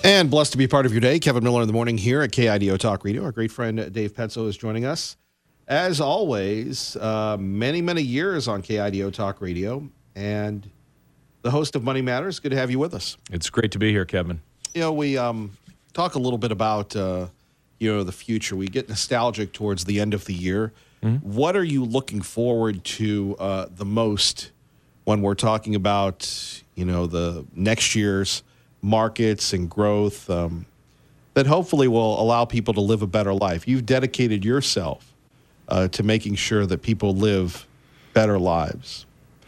And blessed to be part of your day. Kevin Miller in the morning here at KIDO Talk Radio. Our great friend Dave Petzo is joining us. As always, many, many years on KIDO Talk Radio, and the host of Money Matters. Good to have you with us. It's great to be here, Kevin. You know, we talk a little bit about, the future. We get nostalgic towards the end of the year. Mm-hmm. What are you looking forward to the most when we're talking about, the next year's markets and growth that hopefully will allow people to live a better life? You've dedicated yourself to making sure that people live better lives.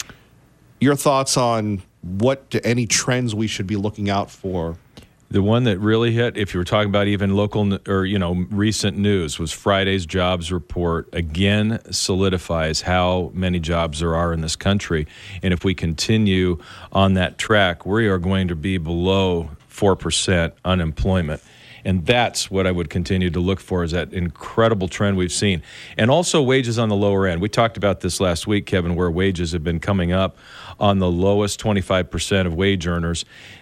Your thoughts on any trends we should be looking out for? The one that really hit, if you were talking about even local or, recent news, was Friday's jobs report. Again, solidifies how many jobs there are in this country. And if we continue on that track, we are going to be below 4% unemployment. And that's what I would continue to look for, is that incredible trend we've seen. And also wages on the lower end. We talked about this last week, Kevin, where wages have been coming up on the lowest 25% of wage earners.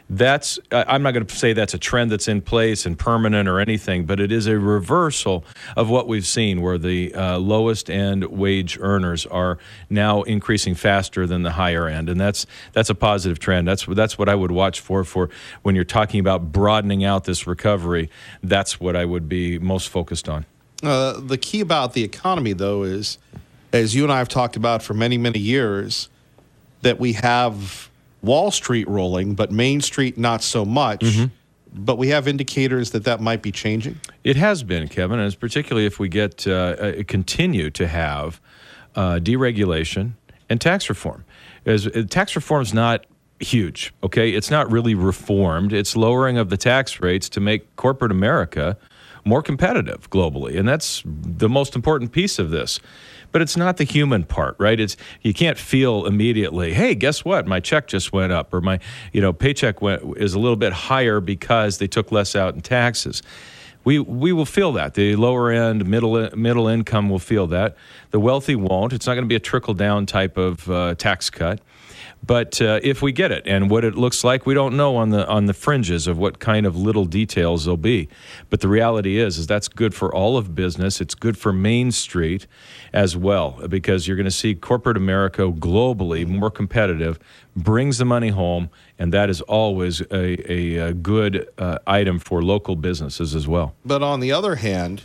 I'm not going to say that's a trend that's in place and permanent or anything, but it is a reversal of what we've seen, where the lowest end wage earners are now increasing faster than the higher end. And that's a positive trend. That's what I would watch for when you're talking about broadening out this recovery. That's what I would be most focused on. The key about the economy, though, is, as you and I have talked about for many, many years, that we have Wall Street rolling, but Main Street not so much. Mm-hmm. But we have indicators that might be changing. It has been, Kevin, and it's particularly if we continue to have deregulation and tax reform. Tax reform is not huge, okay? It's not really reformed. It's lowering of the tax rates to make corporate America more competitive globally, and that's the most important piece of this. But it's not the human part, right? You can't feel immediately, hey, guess what? My check just went up, or my paycheck is a little bit higher because they took less out in taxes. We will feel that. The lower end, middle income will feel that. The wealthy won't. It's not going to be a trickle down type of tax cut. But if we get it, and what it looks like, we don't know on the fringes of what kind of little details there'll be. But the reality is that's good for all of business. It's good for Main Street as well, because you're going to see corporate America globally more competitive, brings the money home, and that is always a good item for local businesses as well. But on the other hand,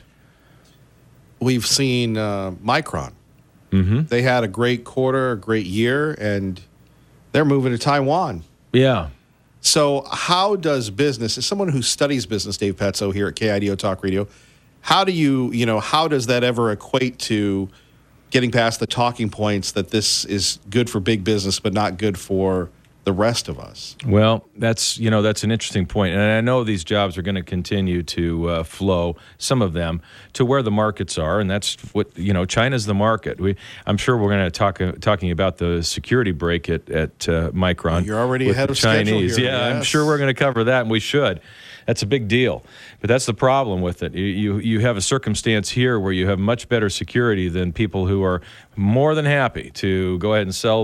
we've seen Micron. Mm-hmm. They had a great quarter, a great year, and they're moving to Taiwan. Yeah. So how does business, as someone who studies business, Dave Petzo here at KIDO Talk Radio, how does that ever equate to getting past the talking points that this is good for big business but not good for the rest of us? Well, that's an interesting point. And I know these jobs are going to continue to flow, some of them, to where the markets are. And that's what, China's the market. I'm sure we're going to talking about the security break at Micron. You're already ahead of Chinese. schedule here. Yeah, yes. I'm sure we're going to cover that, and we should. That's a big deal. But that's the problem with it. You have a circumstance here where you have much better security than people who are more than happy to go ahead and sell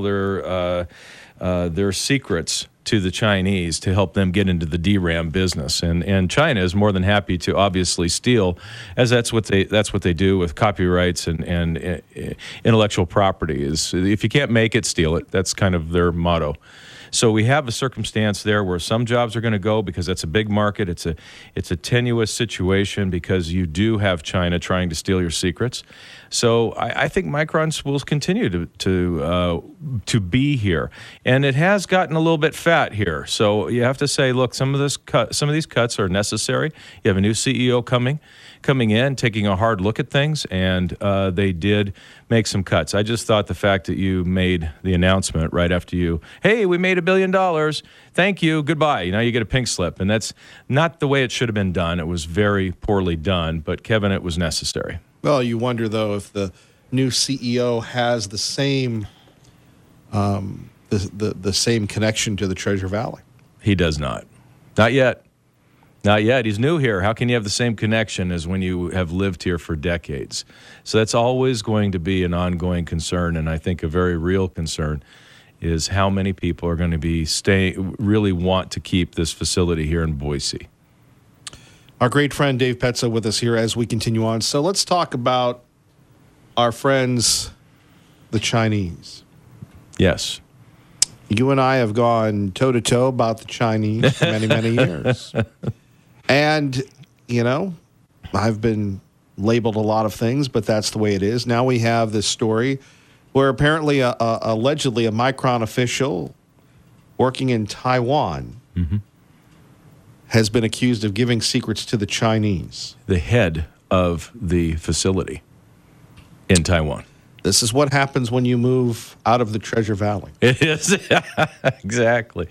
their secrets to the Chinese to help them get into the DRAM business, and China is more than happy to obviously steal, as that's what they do with copyrights and intellectual property. Is if you can't make it, steal it. That's kind of their motto. So we have a circumstance there where some jobs are going to go because that's a big market. It's a tenuous situation because you do have China trying to steal your secrets. So I think Micron will continue to be here, and it has gotten a little bit fat here. So you have to say, look, some of these cuts are necessary. You have a new CEO coming in, taking a hard look at things, and they did make some cuts. I just thought the fact that you made the announcement right after hey, we made $1 billion, thank you, goodbye. You get a pink slip, and that's not the way it should have been done. It was very poorly done, but Kevin, it was necessary. Well, you wonder, though, if the new CEO has the same the same connection to the Treasure Valley. He does not. Not yet. Not yet. He's new here. How can you have the same connection as when you have lived here for decades? So that's always going to be an ongoing concern, and I think a very real concern is how many people are going to be really want to keep this facility here in Boise. Our great friend Dave Petzo with us here as we continue on. So let's talk about our friends, the Chinese. Yes. You and I have gone toe-to-toe about the Chinese for many, many years. And, you know, I've been labeled a lot of things, but that's the way it is. Now we have this story where apparently, allegedly, a Micron official working in Taiwan has been accused of giving secrets to the Chinese. The head of the facility in Taiwan. This is what happens when you move out of the Treasure Valley. It is. Exactly.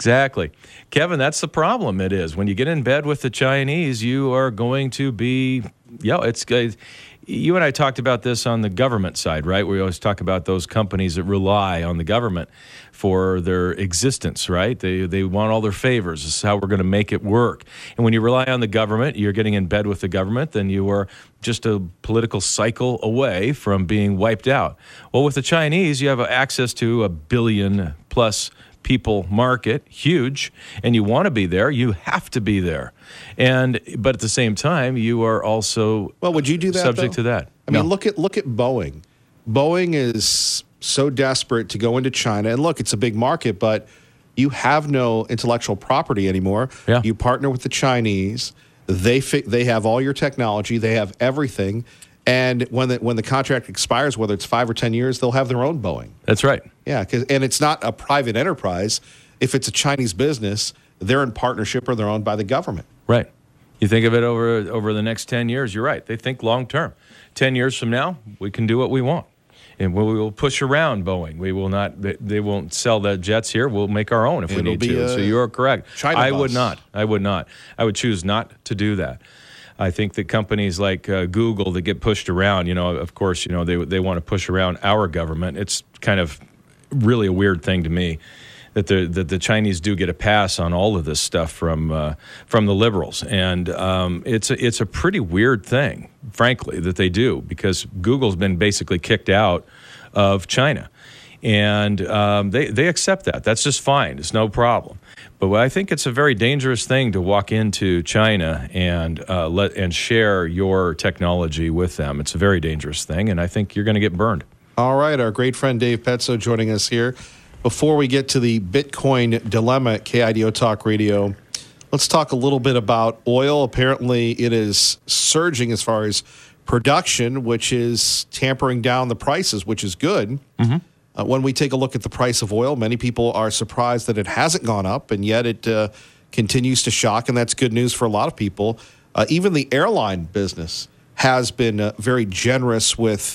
Kevin, that's the problem. It is. When you get in bed with the Chinese, you are going to be, it's good. You and I talked about this on the government side, right? We always talk about those companies that rely on the government for their existence, right? They want all their favors. This is how we're going to make it work. And when you rely on the government, you're getting in bed with the government, then you are just a political cycle away from being wiped out. Well, with the Chinese, you have access to 1 billion plus people market, huge, and you want to be there, you have to be there. But at the same time, you are also would you do that, subject though? to that. I mean, look at Boeing. Boeing is so desperate to go into China, and look, it's a big market, but you have no intellectual property anymore. Yeah. You partner with the Chinese. They have all your technology. They have everything. And when the contract expires, whether it's 5 or 10 years, they'll have their own Boeing. That's right. Yeah, and it's not a private enterprise. If it's a Chinese business, they're in partnership or they're owned by the government. Right. You think of it over the next 10 years, you're right. They think long term. 10 years from now, we can do what we want. And we will push around Boeing. We will not. They won't sell the jets here. We'll make our own if we need to. So you are correct. I would not. I would choose not to do that. I think that companies like Google that get pushed around, of course, they want to push around our government. It's kind of really a weird thing to me that the Chinese do get a pass on all of this stuff from the liberals, and it's a pretty weird thing, frankly, that they do, because Google's been basically kicked out of China, and they accept that. That's just fine. It's no problem. But I think it's a very dangerous thing to walk into China and share your technology with them. It's a very dangerous thing, and I think you're going to get burned. All right, our great friend Dave Petzo joining us here. Before we get to the Bitcoin dilemma at KIDO Talk Radio, let's talk a little bit about oil. Apparently, it is surging as far as production, which is tampering down the prices, which is good. Mm-hmm. When we take a look at the price of oil, many people are surprised that it hasn't gone up, and yet it continues to shock, and that's good news for a lot of people. Even the airline business has been very generous with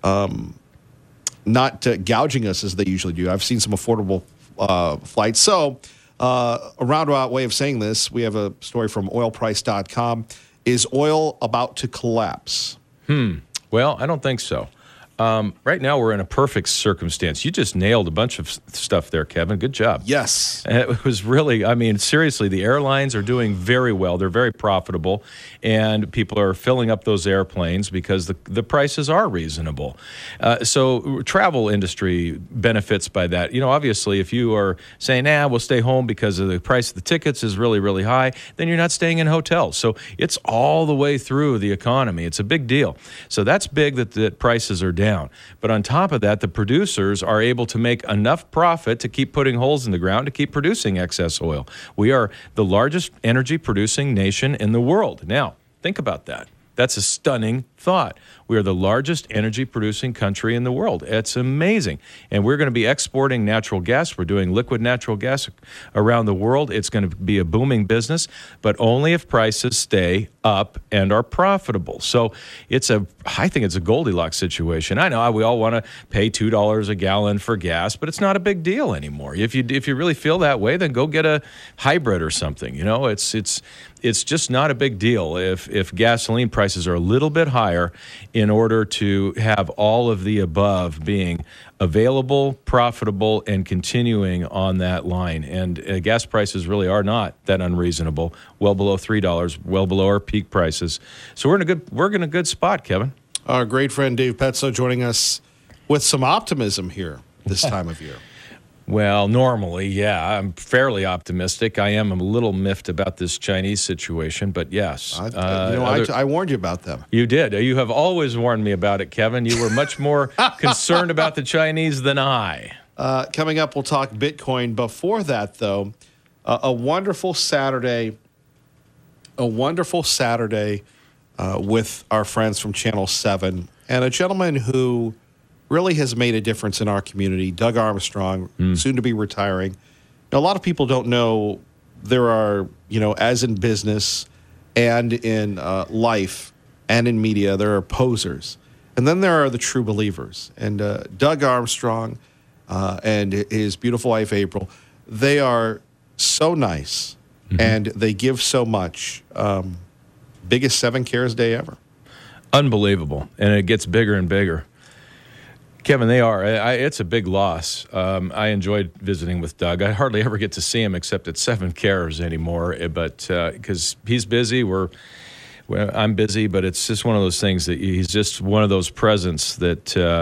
not gouging us as they usually do. I've seen some affordable flights. So a roundabout way of saying this, we have a story from oilprice.com. Is oil about to collapse? Well, I don't think so. Right now, we're in a perfect circumstance. You just nailed a bunch of stuff there, Kevin. Good job. Yes. It was really, seriously, the airlines are doing very well. They're very profitable, and people are filling up those airplanes because the prices are reasonable. So travel industry benefits by that. Obviously, if you are saying, we'll stay home because of the price of the tickets is really, really high, then you're not staying in hotels. So it's all the way through the economy. It's a big deal. So that's big that prices are down. But on top of that, the producers are able to make enough profit to keep putting holes in the ground to keep producing excess oil. We are the largest energy producing nation in the world. Now, think about that. That's a stunning thought. We are the largest energy producing country in the world. It's amazing. And we're going to be exporting natural gas. We're doing liquid natural gas around the world. It's going to be a booming business, but only if prices stay up and are profitable. So I think it's a Goldilocks situation. I know we all want to pay $2 a gallon for gas, but it's not a big deal anymore. If you really feel that way, then go get a hybrid or something. It's just not a big deal if gasoline prices are a little bit higher in order to have all of the above being available, profitable, and continuing on that line. And gas prices really are not that unreasonable, well below $3, well below our peak prices. So we're in a good spot, Kevin. Our great friend Dave Petzo joining us with some optimism here this time of year. Well, normally, yeah, I'm fairly optimistic. I am a little miffed about this Chinese situation, but yes. I warned you about them. You did. You have always warned me about it, Kevin. You were much more concerned about the Chinese than I. Coming up, we'll talk Bitcoin. Before that, though, a wonderful Saturday with our friends from Channel 7 and a gentleman who really has made a difference in our community, Doug Armstrong, soon to be retiring. Now, a lot of people don't know there are, as in business and in life and in media, there are posers. And then there are the true believers. And Doug Armstrong and his beautiful wife, April, they are so nice and they give so much. Biggest 7 Cares day ever. Unbelievable. And it gets bigger and bigger. Kevin, they are. It's a big loss. I enjoyed visiting with Doug. I hardly ever get to see him except at 7 Cares anymore, but because he's busy, I'm busy, but it's just one of those things that he's just one of those presents that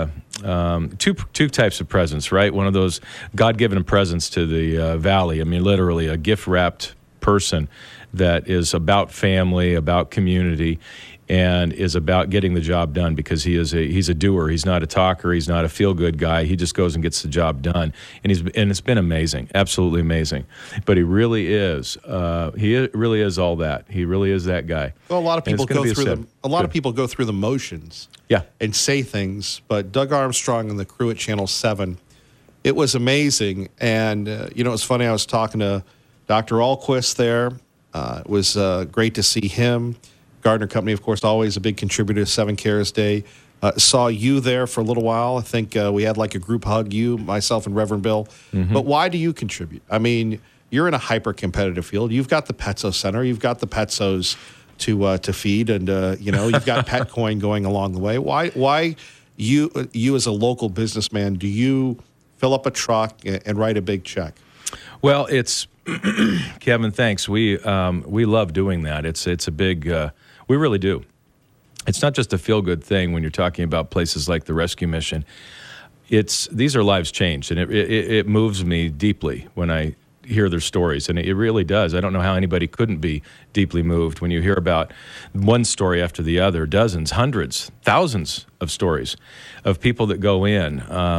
two types of presents, right? One of those God-given presents to the Valley. I mean, literally a gift-wrapped person that is about family, about community, and is about getting the job done because he's a doer. He's not a talker. He's not a feel-good guy. He just goes and gets the job done, and it's been amazing, absolutely amazing. But he really is. He really is all that. He really is that guy. Well, a lot of people go through the motions, and say things. But Doug Armstrong and the crew at Channel 7, it was amazing. And it's funny. I was talking to Dr. Alquist there. It was great to see him. Gardner Company, of course, always a big contributor to 7 Cares Day. Saw you there for a little while. I think we had like a group hug, you, myself, and Reverend Bill. But why do you contribute? I mean, you're in a hyper-competitive field. You've got the Petso Center. You've got the Petsos to feed, and you've got Petcoin going along the way. Why you as a local businessman, do you fill up a truck and write a big check? Well, it's Kevin. Thanks. We love doing that. It's a big. We really do. It's not just a feel-good thing when you're talking about places like the Rescue Mission. These are lives changed, and it moves me deeply when I hear their stories, and it really does. I don't know how anybody couldn't be deeply moved when you hear about one story after the other, dozens, hundreds, thousands of stories of people that go in.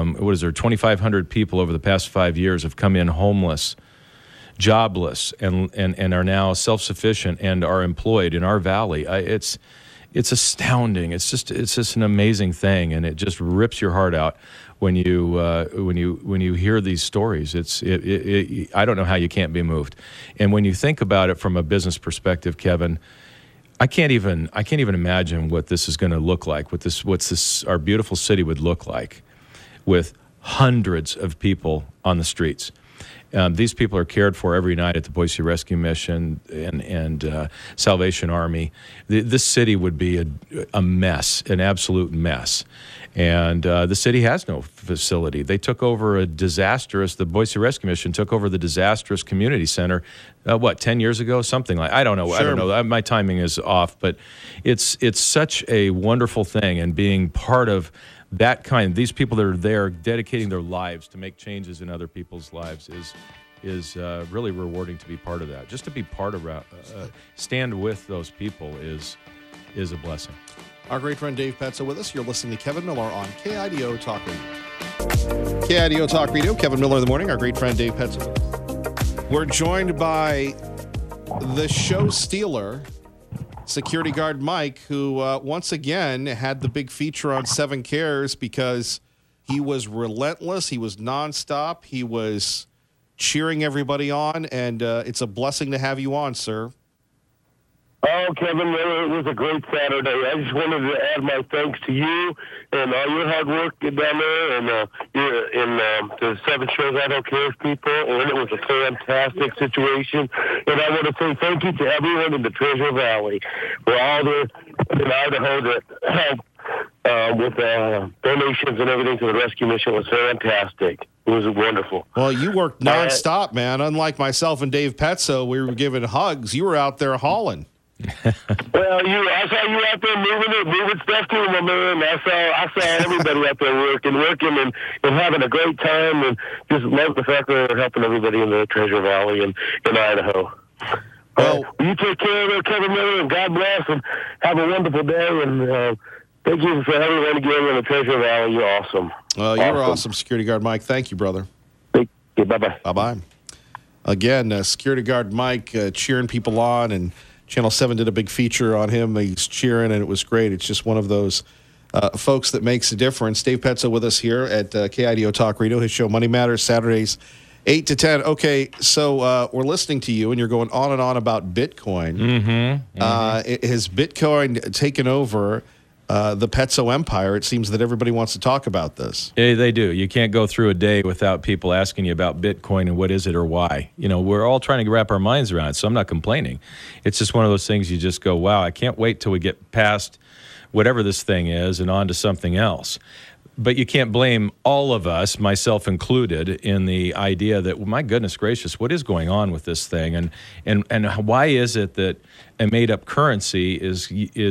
2,500 people over the past 5 years have come in homeless, jobless, and are now self-sufficient and are employed in our valley. It's astounding. It's just an amazing thing, and it just rips your heart out when you hear these stories. I don't know how you can't be moved. And when you think about it from a business perspective, Kevin, I can't even imagine what this is going to look like. What our beautiful city would look like with hundreds of people on the streets. These people are cared for every night at the Boise Rescue Mission and Salvation Army. This city would be a mess, an absolute mess. And the city has no facility. They took over the Boise Rescue Mission took over the disastrous community center, 10 years ago? Something like, I don't know. Sure. I don't know. My timing is off, but it's such a wonderful thing, and being part of that these people that are there dedicating their lives to make changes in other people's lives is really rewarding to be part of that. Just to be part of stand with those people is a blessing. Our great friend Dave Petso with us. You're listening to Kevin Miller on KIDO Talk Radio. KIDO Talk Radio, Kevin Miller in the morning. Our great friend Dave Petso. We're joined by the show stealer, security guard Mike, who once again had the big feature on 7 Cares because he was relentless. He was nonstop. He was cheering everybody on, and it's a blessing to have you on, sir. Oh, Kevin, it was a great Saturday. I just wanted to add my thanks to you and all your hard work down there and the 7 Shows I Don't Care people. And it was a fantastic situation. And I want to say thank you to everyone in the Treasure Valley for all in Idaho that helped with donations and everything to the Rescue Mission. Was fantastic. It was wonderful. Well, you worked nonstop, man. Unlike myself and Dave Petso, we were giving hugs. You were out there hauling. Well, I saw you out there moving stuff too, my man. I saw everybody out there working and having a great time, and just love the fact that they're helping everybody in the Treasure Valley and in Idaho. Well, you take care of Kevin Miller, and God bless, and have a wonderful day. And thank you for everyone again in the Treasure Valley. You're awesome. You're awesome, Security Guard Mike. Thank you, brother. Thank you. Bye-bye. Bye-bye. Again, Security Guard Mike cheering people on, and Channel 7 did a big feature on him. He's cheering, and it was great. It's just one of those folks that makes a difference. Dave Petzo with us here at KIDO Talk Radio. His show, Money Matters, Saturdays, 8 to 10. Okay, so we're listening to you, and you're going on and on about Bitcoin. Has Bitcoin taken over the Petzo empire? It seems that everybody wants to talk about this. Yeah, they do. You can't go through a day without people asking you about Bitcoin and what is it or why. You know, we're all trying to wrap our minds around it, so I'm not complaining. It's just one of those things you just go, wow, I can't wait till we get past whatever this thing is and on to something else. But you can't blame all of us, myself included, in the idea that, well, my goodness gracious, what is going on with this thing, and why is it that a made-up currency is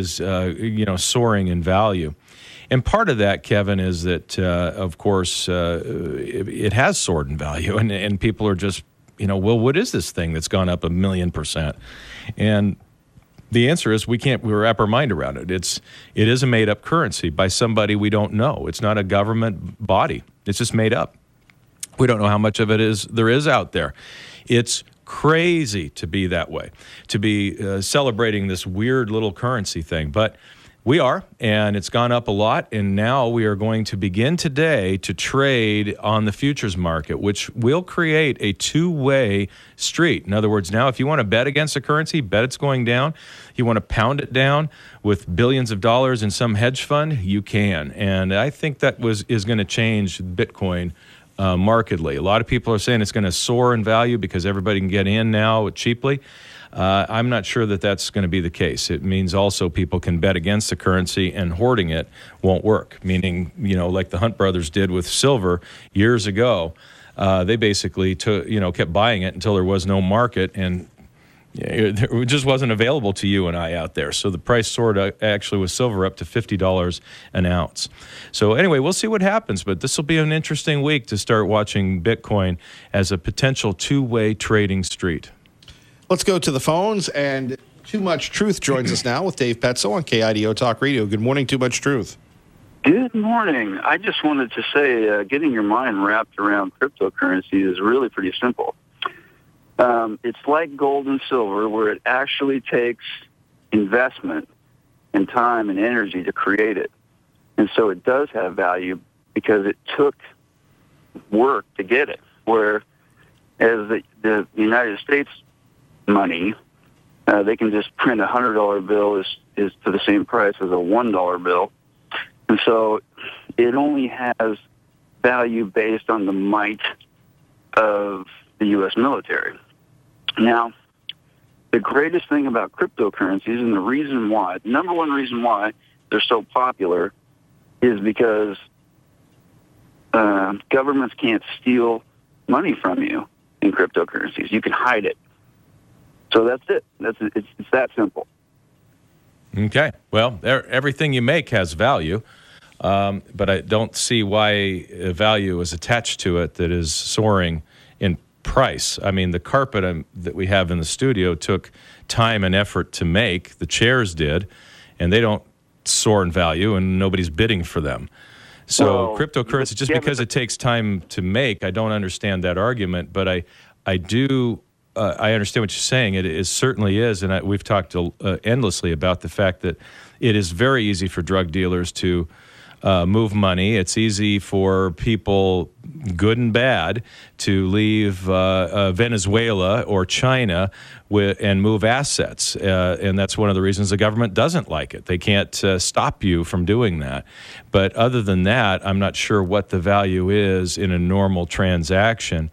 soaring in value? And part of that, Kevin, is that of course it has soared in value, and people are just well, what is this thing that's gone up 1,000,000%? And the answer is we wrap our mind around it. It is a made-up currency by somebody we don't know. It's not a government body. It's just made up. We don't know how much of it there is out there. It's crazy to be that way, to be celebrating this weird little currency thing. But we are, and it's gone up a lot, and now we are going to begin today to trade on the futures market, which will create a two-way street. In other words, now if you want to bet against a currency, bet it's going down, you want to pound it down with billions of dollars in some hedge fund, you can. And I think that is going to change Bitcoin markedly. A lot of people are saying it's going to soar in value because everybody can get in now cheaply. I'm not sure that that's going to be the case. It means also people can bet against the currency, and hoarding it won't work, meaning, like the Hunt brothers did with silver years ago. They basically kept buying it until there was no market, and it just wasn't available to you and I out there. So the price soared actually with silver up to $50 an ounce. So anyway, we'll see what happens, but this will be an interesting week to start watching Bitcoin as a potential two-way trading street. Let's go to the phones, and Too Much Truth joins us now with Dave Petzo on KIDO Talk Radio. Good morning, Too Much Truth. Good morning. I just wanted to say getting your mind wrapped around cryptocurrency is really pretty simple. It's like gold and silver, where it actually takes investment and time and energy to create it. And so it does have value because it took work to get it, whereas the United States money, they can just print a $100 bill is to the same price as a $1 bill. And so it only has value based on the might of the U.S. military. Now, the greatest thing about cryptocurrencies, and the reason why, the number one reason why they're so popular, is because governments can't steal money from you in cryptocurrencies. You can hide it. So that's it. It's that simple. Okay. Well, everything you make has value, but I don't see why a value is attached to it that is soaring in price. I mean, the carpet that we have in the studio took time and effort to make. The chairs did, and they don't soar in value, and nobody's bidding for them. So cryptocurrency, just because it takes time to make, I don't understand that argument, but I do. I understand what you're saying. It certainly is, and we've talked endlessly about the fact that it is very easy for drug dealers to move money. It's easy for people, good and bad, to leave Venezuela or China and move assets, and that's one of the reasons the government doesn't like it. They can't stop you from doing that. But other than that, I'm not sure what the value is in a normal transaction.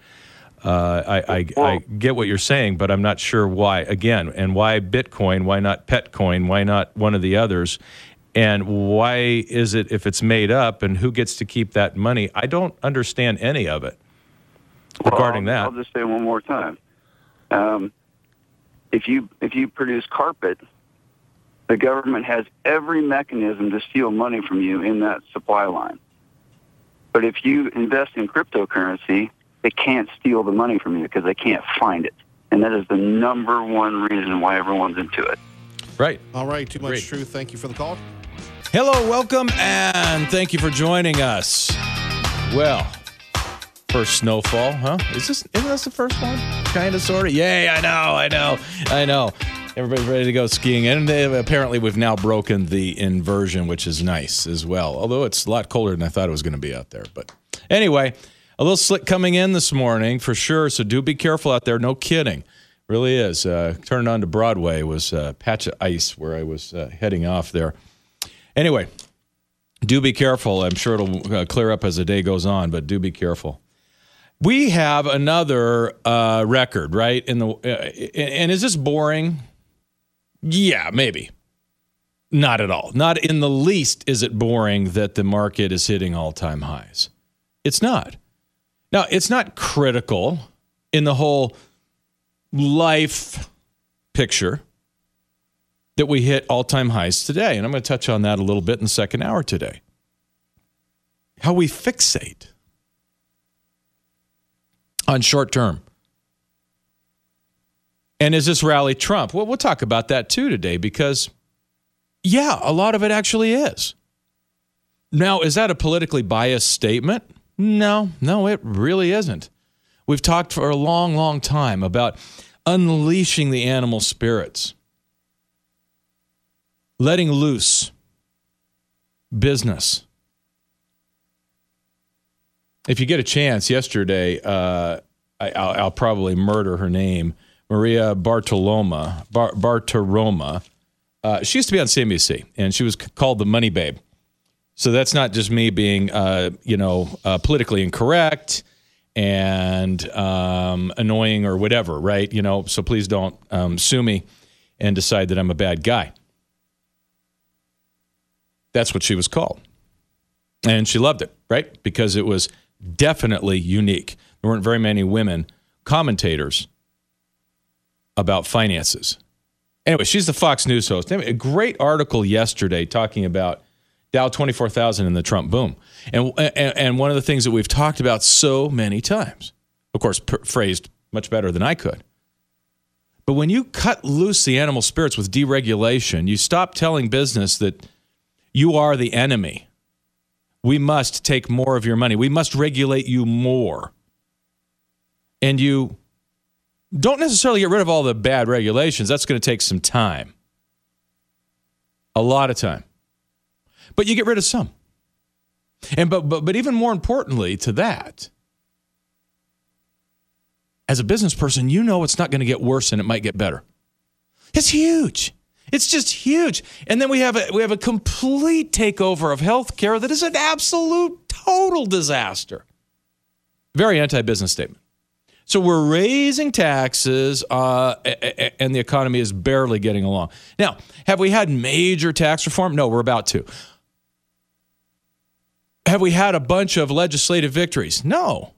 I get what you're saying, but I'm not sure why. Again, and why Bitcoin? Why not Petcoin? Why not one of the others? And why is it, if it's made up, and who gets to keep that money? I don't understand any of it regarding that. I'll just say one more time. If you produce carpet The government has every mechanism to steal money from you in that supply line. But if you invest in cryptocurrency, they can't steal the money from you because they can't find it. And that is the number one reason why everyone's into it. Right. All right, too much Great. truth. Thank you for the call. Hello, welcome, and thank you for joining us. Well, first snowfall, huh? Isn't this the first one? Kind of, sort of? Yay, I know. Everybody's ready to go skiing. And apparently we've now broken the inversion, which is nice as well. Although it's a lot colder than I thought it was going to be out there. But anyway, a little slick coming in this morning for sure. So do be careful out there. No kidding. Really is. Turning on to Broadway was a patch of ice where I was heading off there. Anyway, do be careful. I'm sure it'll clear up as the day goes on, but do be careful. We have another record, right? And is this boring? Yeah, maybe. Not at all. Not in the least is it boring that the market is hitting all-time highs. It's not. Now, it's not critical in the whole life picture that we hit all-time highs today. And I'm going to touch on that a little bit in the second hour today. How we fixate on short term. And is this rally Trump? Well, we'll talk about that too today because, yeah, a lot of it actually is. Now, is that a politically biased statement? No, it really isn't. We've talked for a long, long time about unleashing the animal spirits, letting loose business. If you get a chance, yesterday, I'll probably murder her name, Maria Bartiromo. She used to be on CNBC, and she was called the Money Babe. So that's not just me being, politically incorrect and annoying or whatever, right? So please don't sue me and decide that I'm a bad guy. That's what she was called. And she loved it, right? Because it was definitely unique. There weren't very many women commentators about finances. Anyway, she's the Fox News host. Anyway, a great article yesterday talking about Dow 24,000 and the Trump boom. And one of the things that we've talked about so many times, of course, phrased much better than I could. But when you cut loose the animal spirits with deregulation, you stop telling business that you are the enemy. We must take more of your money. We must regulate you more. And you don't necessarily get rid of all the bad regulations. That's going to take some time. A lot of time. But you get rid of some. And but even more importantly to that, as a business person, you know it's not going to get worse and it might get better. It's huge. It's just huge. And then we have a complete takeover of healthcare that is an absolute total disaster. Very anti-business statement. So we're raising taxes, and the economy is barely getting along. Now, have we had major tax reform? No, we're about to. Have we had a bunch of legislative victories? No.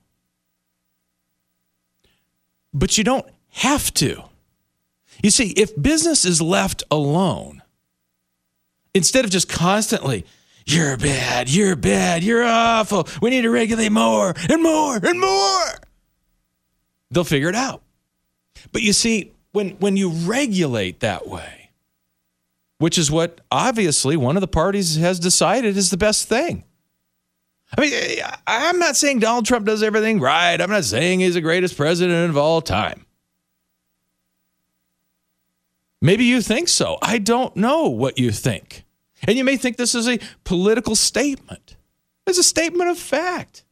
But you don't have to. You see, if business is left alone, instead of just constantly, you're bad, you're awful, we need to regulate more and more and more, they'll figure it out. But you see, when you regulate that way, which is what obviously one of the parties has decided is the best thing. I mean, I'm not saying Donald Trump does everything right. I'm not saying he's the greatest president of all time. Maybe you think so. I don't know what you think. And you may think this is a political statement. It's a statement of fact.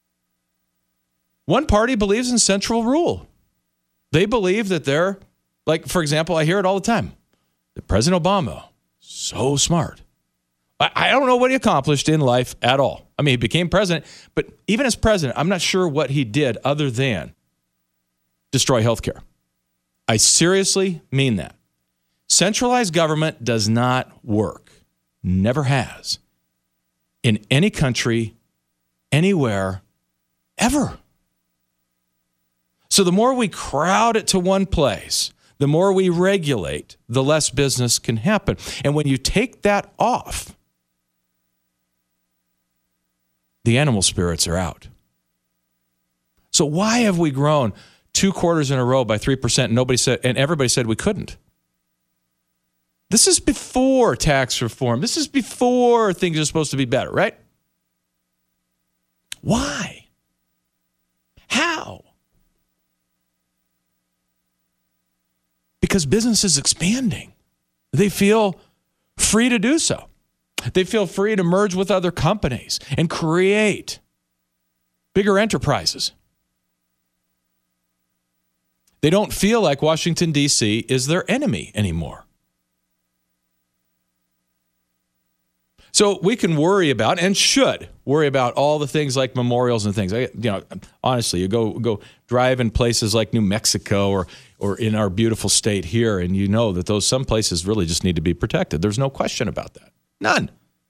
One party believes in central rule. They believe that they're, like, for example, I hear it all the time. That President Obama, so smart. I don't know what he accomplished in life at all. I mean, he became president, but even as president, I'm not sure what he did other than destroy healthcare. I seriously mean that. Centralized government does not work, never has, in any country, anywhere, ever. So the more we crowd it to one place, The more we regulate, the less business can happen. And when you take that off, the animal spirits are out. So why have we grown 2 quarters in a row by 3%? And everybody said we couldn't. This is before tax reform. This is before things are supposed to be better, right? Why? How? Because business is expanding. They feel free to do so. They feel free to merge with other companies and create bigger enterprises. They don't feel like Washington, D.C. is their enemy anymore. So we can worry about, and should worry about, all the things like memorials and things. Honestly, you go drive in places like New Mexico or in our beautiful state here, and you know that some places really just need to be protected. There's no question about that. None.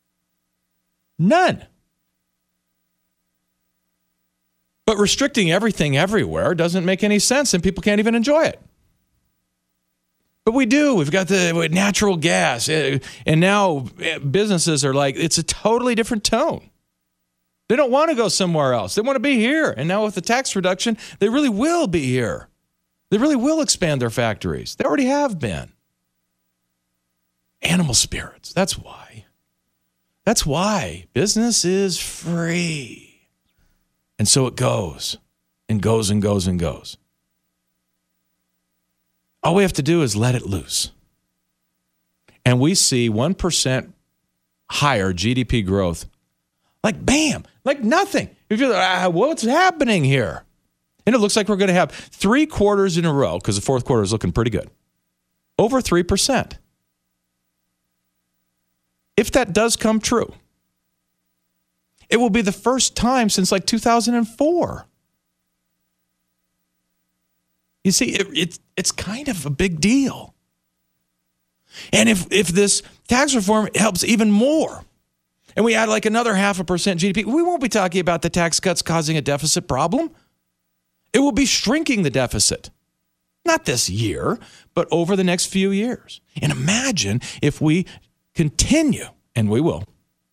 But restricting everything everywhere doesn't make any sense, and people can't even enjoy it. But we do. We've got the natural gas, and now businesses are like, it's a totally different tone. They don't want to go somewhere else. They want to be here. And now with the tax reduction, they really will be here. They really will expand their factories. They already have been. Animal spirits. That's why. That's why business is free. And so it goes and goes and goes and goes. All we have to do is let it loose. And we see 1% higher GDP growth. Like, bam, like nothing. If you're like, what's happening here? And it looks like we're going to have 3 quarters in a row, because the fourth quarter is looking pretty good, over 3%. If that does come true, it will be the first time since like 2004. You see, it's kind of a big deal. And if this tax reform helps even more, and we add like another 0.5% GDP, we won't be talking about the tax cuts causing a deficit problem. It will be shrinking the deficit. Not this year, but over the next few years. And imagine if we continue, and we will,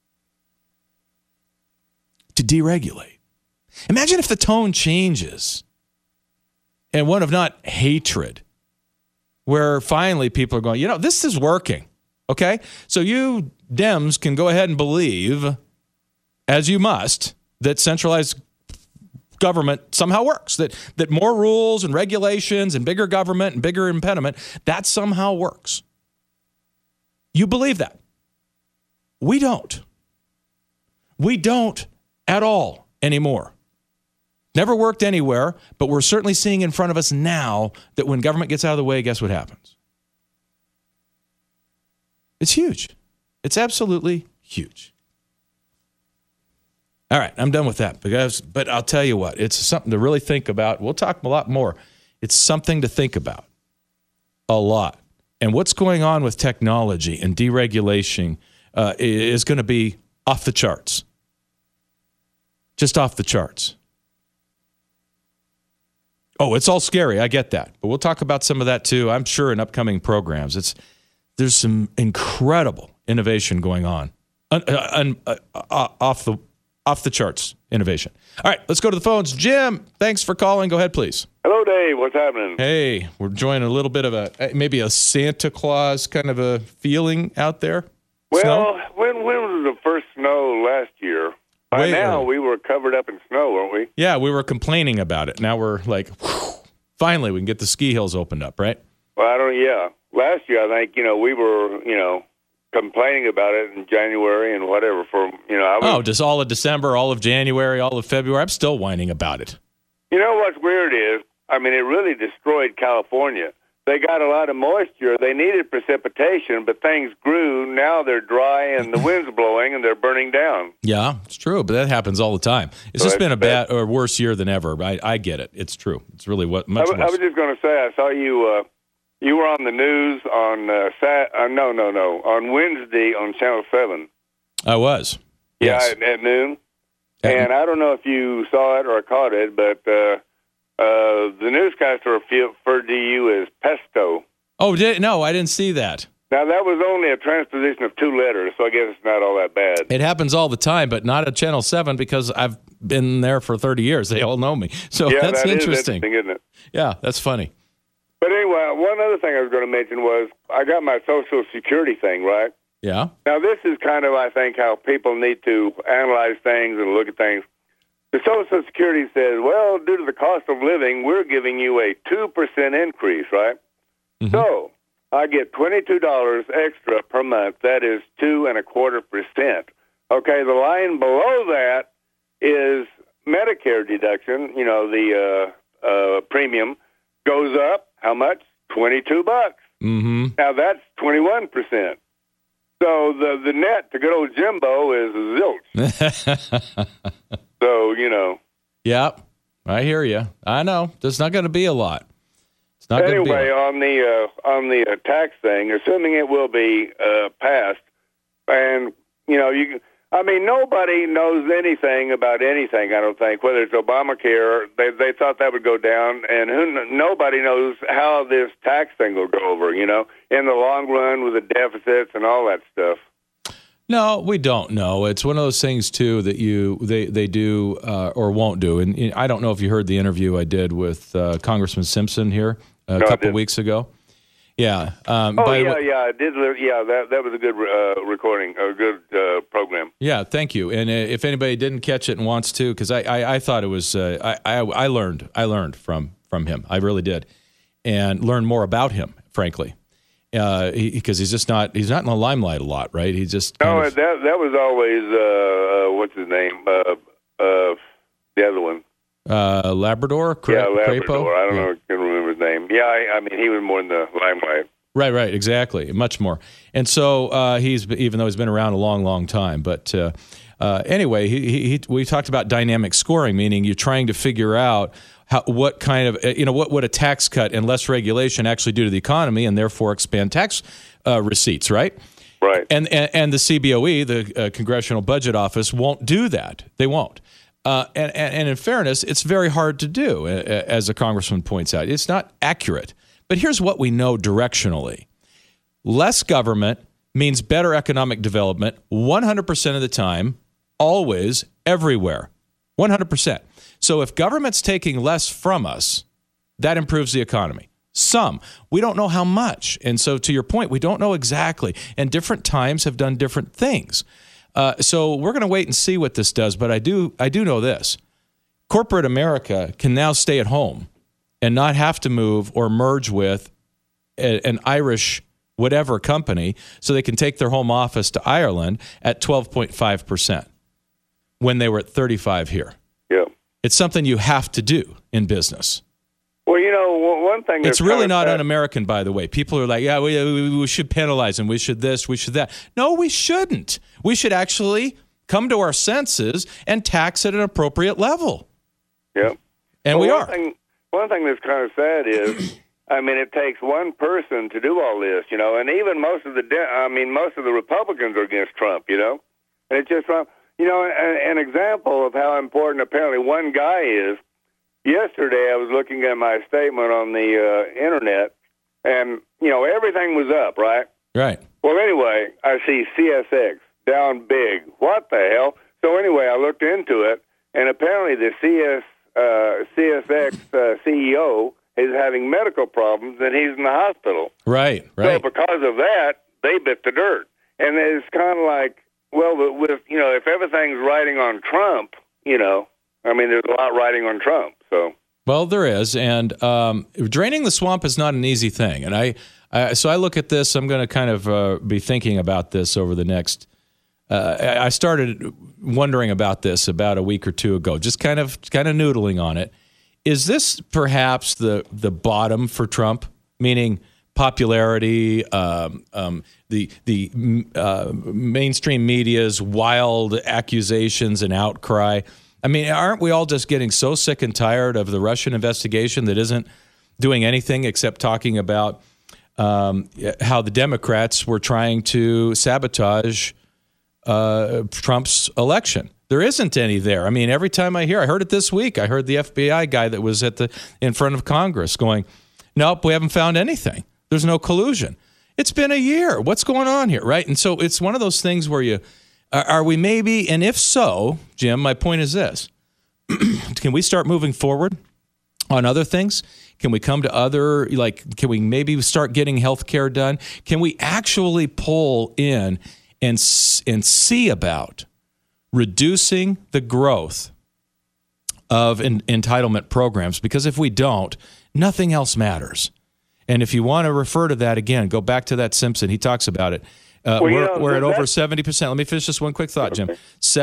to deregulate. Imagine if the tone changes, and one of not hatred, where finally people are going, this is working, okay? So you Dems can go ahead and believe, as you must, that centralized government somehow works, that more rules and regulations and bigger government and bigger impediment, that somehow works. You believe that. We don't. We don't at all anymore. Never worked anywhere, but we're certainly seeing in front of us now that when government gets out of the way, guess what happens? It's huge. It's absolutely huge. All right, I'm done with that. But I'll tell you what, it's something to really think about. We'll talk a lot more. It's something to think about a lot. And what's going on with technology and deregulation is going to be off the charts. Just off the charts. Oh, it's all scary. I get that. But we'll talk about some of that too, I'm sure, in upcoming programs. There's some incredible innovation going on. Off the charts innovation. All right, let's go to the phones. Jim, thanks for calling. Go ahead, please. Hello, Dave. What's happening? Hey, we're enjoying a little bit of maybe a Santa Claus kind of a feeling out there. Well, snow? when was the first snow last year? By now, we were covered up in snow, weren't we? Yeah, we were complaining about it. Now we're like, whew, finally, we can get the ski hills opened up, right? Well, last year, I think, we were, complaining about it in January and whatever just all of December, all of January, all of February. I'm still whining about it. You know what's weird is, it really destroyed California. They got a lot of moisture. They needed precipitation, but things grew. Now they're dry and the wind's blowing and they're burning down. Yeah, it's true, but that happens all the time. It's just been a bad or worse year than ever. I get it. It's true. It's really much worse. I was just going to say, I saw you. You were on the news on on Wednesday on Channel 7. I was. Yeah, yes. at noon. And I don't know if you saw it or caught it, but The newscaster referred to you as pesto. Oh, no, I didn't see that. Now, that was only a transposition of 2 letters, so I guess it's not all that bad. It happens all the time, but not at Channel 7 because I've been there for 30 years. They all know me. So Yeah, that's that is interesting. isn't it? Yeah, that's funny. But anyway, one other thing I was going to mention was I got my Social Security thing, right? Yeah. Now, this is kind of, I think, how people need to analyze things and look at things. The Social Security says, well, due to the cost of living, we're giving you a 2% increase, right? Mm-hmm. So I get $22 extra per month. That is 2.25%. Okay, the line below that is Medicare deduction. You know, the premium goes up. How much? $22. Mm-hmm. Now that's 21%. So the net to good old Jimbo is zilch. So, you know. Yep, I hear you. I know. There's not going to be a lot. It's not going to be. Anyway, on the tax thing, assuming it will be passed, and you know, nobody knows anything about anything. I don't think, whether it's Obamacare, they thought that would go down, and nobody knows how this tax thing will go over. You know, in the long run with the deficits and all that stuff. No, we don't know. It's one of those things too that they do or won't do. And I don't know if you heard the interview I did with Congressman Simpson here a couple of weeks ago. Yeah. I did. Yeah, that was a good recording, a good program. Yeah, thank you. And if anybody didn't catch it and wants to, because I thought it was, I learned from him. I really did, and learned more about him, frankly. Because he's not in the limelight a lot, right? He just that was always what's his name? The other one, Labrador. Yeah, Labrador. Crapo? I don't know. I can't remember his name. Yeah, I mean he was more in the limelight. Right, exactly, much more. And so even though he's been around a long, long time, but anyway, we talked about dynamic scoring, meaning you're trying to figure out what kind of, what would a tax cut and less regulation actually do to the economy, and therefore expand tax receipts, right? Right. And the CBOE, the Congressional Budget Office, won't do that. They won't. And in fairness, it's very hard to do, as a congressman points out. It's not accurate. But here's what we know directionally. Less government means better economic development 100% of the time, always, everywhere. 100%. So if government's taking less from us, that improves the economy. Some. We don't know how much. And so to your point, we don't know exactly. And different times have done different things. So we're going to wait and see what this does. But I do know this. Corporate America can now stay at home and not have to move or merge with an Irish whatever company so they can take their home office to Ireland at 12.5% when they were at 35 here. Yeah. It's something you have to do in business. Well, one thing it's really not un-American, by the way. People are like, yeah, we should penalize them. We should this, we should that. No, we shouldn't. We should actually come to our senses and tax at an appropriate level. Yeah. And we are. One thing that's kind of sad is, it takes one person to do all this, and even most of the Republicans are against Trump, and it's just, an example of how important apparently one guy is. Yesterday, I was looking at my statement on the internet, and, everything was up, right? Right. Well, anyway, I see CSX down big. What the hell? So anyway, I looked into it, and apparently the CSX CEO is having medical problems, and he's in the hospital. Right. So because of that, they bit the dirt. And it's kind of like, well, with if everything's riding on Trump, there's a lot riding on Trump. So. Well, there is, and draining the swamp is not an easy thing. And so I look at this. I'm going to kind of be thinking about this over the next. I started wondering about this about a week or two ago, just kind of noodling on it. Is this perhaps the bottom for Trump? Meaning popularity, the mainstream media's wild accusations and outcry. Aren't we all just getting so sick and tired of the Russian investigation that isn't doing anything except talking about how the Democrats were trying to sabotage Trump's election? There isn't any there. I mean, every time I heard it this week. I heard the FBI guy that was in front of Congress going, nope, we haven't found anything. There's no collusion. It's been a year. What's going on here, right? And so it's one of those things where are we maybe, and if so, Jim, my point is this. Can we start moving forward on other things? Can we come to can we maybe start getting health care done? Can we actually pull in and see about reducing the growth of entitlement programs? Because if we don't, nothing else matters. And if you want to refer to that again, go back to that Simpson. He talks about it. We're at over 70%. Let me finish this one quick thought, Jim.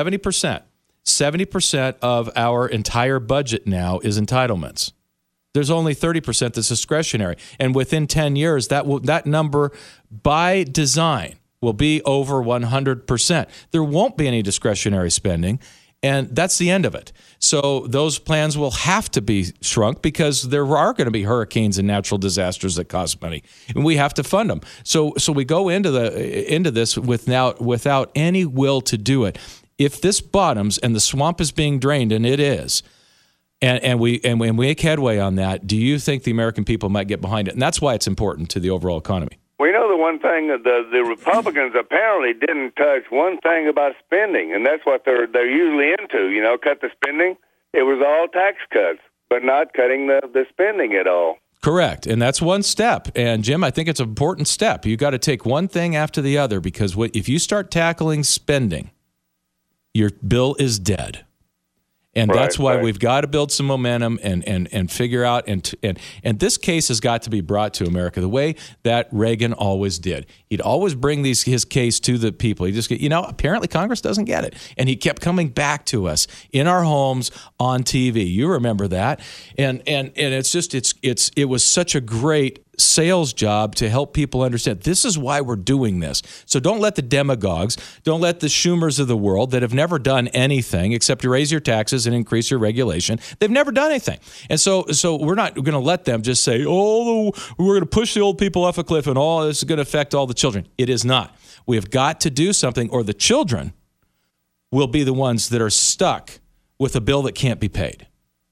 70% of our entire budget now is entitlements. There's only 30% that's discretionary. And within 10 years, that number by design will be over 100%. There won't be any discretionary spending, and that's the end of it. So those plans will have to be shrunk because there are going to be hurricanes and natural disasters that cost money, and we have to fund them. So we go into this without any will to do it. If this bottoms and the swamp is being drained, and it is, and we make headway on that, do you think the American people might get behind it? And that's why it's important to the overall economy. We know the one thing that the Republicans apparently didn't touch one thing about spending, and that's what they're usually into. Cut the spending. It was all tax cuts, but not cutting the spending at all. Correct, and that's one step. And Jim, I think it's an important step. You got to take one thing after the other, because if you start tackling spending, your bill is dead. And that's why we've got to build some momentum and figure out, and this case has got to be brought to America the way that Reagan always did. He'd always bring his case to the people. He just apparently Congress doesn't get it. And he kept coming back to us in our homes on TV. You remember that. And it was such a great sales job to help people understand this is why we're doing this. So don't let the demagogues, don't let the Schumers of the world that have never done anything except to raise your taxes and increase your regulation. They've never done anything. And so we're not going to let them just say, we're going to push the old people off a cliff and all this is going to affect all the children. It is not. We have got to do something, or the children will be the ones that are stuck with a bill that can't be paid.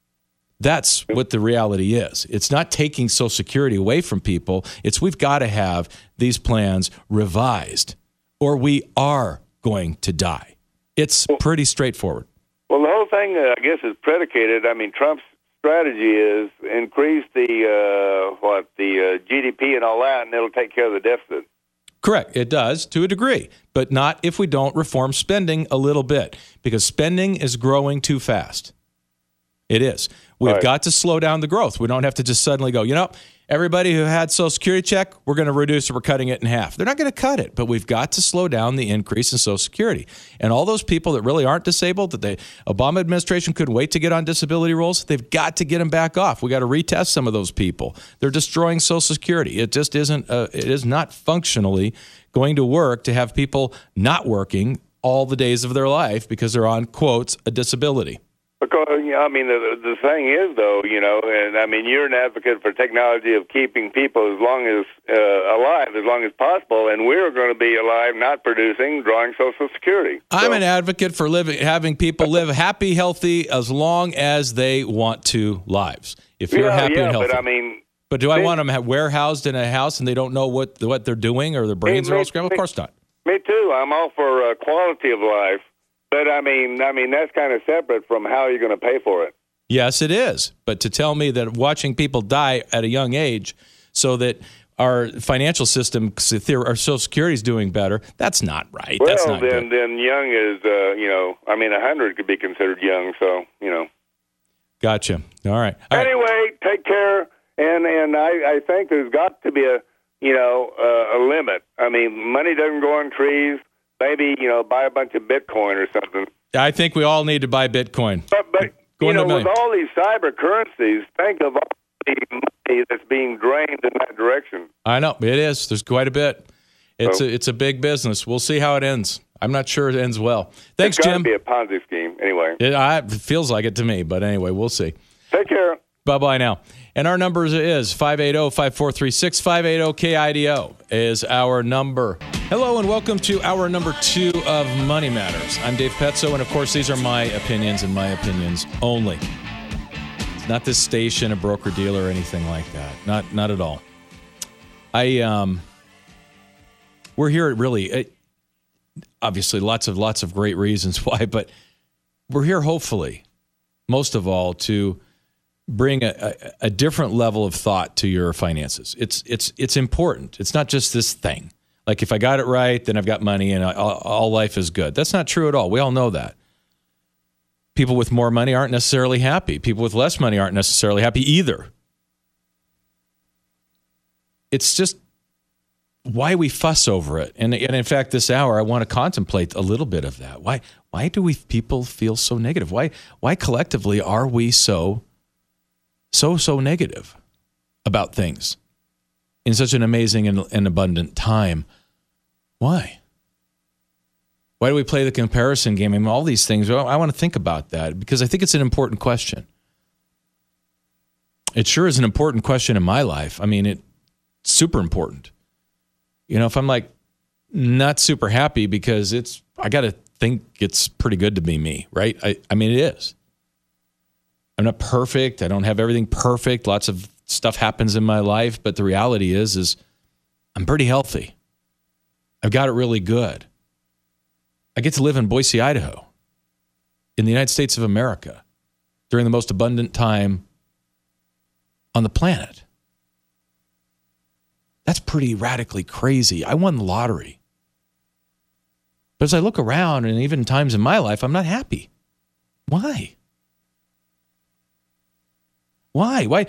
That's what the reality is. It's not taking Social Security away from people. We've got to have these plans revised, or we are going to die. It's pretty straightforward. Well, the whole thing, I guess, is predicated. I mean, Trump's strategy is increase the GDP and all that, and it'll take care of the deficit. Correct. It does to a degree, but not if we don't reform spending a little bit, because spending is growing too fast. It is. We've got to slow down the growth. We don't have to just suddenly go, everybody who had Social Security check, we're going to reduce it. We're cutting it in half. They're not going to cut it, but we've got to slow down the increase in Social Security. And all those people that really aren't disabled, that the Obama administration couldn't wait to get on disability rolls, they've got to get them back off. We got to retest some of those people. They're destroying Social Security. It just isn't. It is not functionally going to work to have people not working all the days of their life because they're on, quotes, a disability. Because, the thing is, though, you're an advocate for technology of keeping people alive as long as possible, and we're going to be alive, not producing, drawing Social Security. I'm an advocate for having people live happy, healthy, as long as they want to lives. If you're happy and healthy. But do I want them warehoused in a house and they don't know what they're doing, or their brains are all scrambled? Of course not. Me too. I'm all for quality of life. But, that's kind of separate from how you're going to pay for it. Yes, it is. But to tell me that watching people die at a young age so that our financial system, our Social Security is doing better, that's not right. Well, that's not then young is, 100 could be considered young, so, Gotcha. All right. Anyway, take care. And I think there's got to be a limit. Money doesn't grow on trees. Maybe, buy a bunch of Bitcoin or something. I think we all need to buy Bitcoin. But with all these cyber currencies, think of all the money that's being drained in that direction. I know. It is. There's quite a bit. It's a big business. We'll see how it ends. I'm not sure it ends well. Thanks, Jim. It's got to be a Ponzi scheme anyway. It feels like it to me, but anyway, we'll see. Take care. Bye-bye now. And our number is 580-5436. 580-KIDO is our number. Hello and welcome to hour number 2 of Money Matters. I'm Dave Petzo, and of course, these are my opinions and my opinions only. It's not this station, a broker-dealer, or anything like that. Not at all. We're here at really, obviously, lots of great reasons why, but we're here hopefully, most of all, to bring a different level of thought to your finances. It's important. It's not just this thing. Like if I got it right, then I've got money and all life is good. That's not true at all. We all know that. People with more money aren't necessarily happy. People with less money aren't necessarily happy either. It's just why we fuss over it. And in fact, this hour, I want to contemplate a little bit of that. Why do people feel so negative? Why collectively are we so negative about things in such an amazing and abundant time? Why? Why do we play the comparison game? I mean, all these things, I want to think about that because I think it's an important question. It sure is an important question in my life. I mean, it's super important. You know, if I'm like not super happy because I got to think it's pretty good to be me, right? I mean, it is. I'm not perfect. I don't have everything perfect. Lots of stuff happens in my life, but the reality is I'm pretty healthy. I've got it really good. I get to live in Boise, Idaho, in the United States of America, during the most abundant time on the planet. That's pretty radically crazy. I won the lottery. But as I look around, and even times in my life, I'm not happy. Why? Why?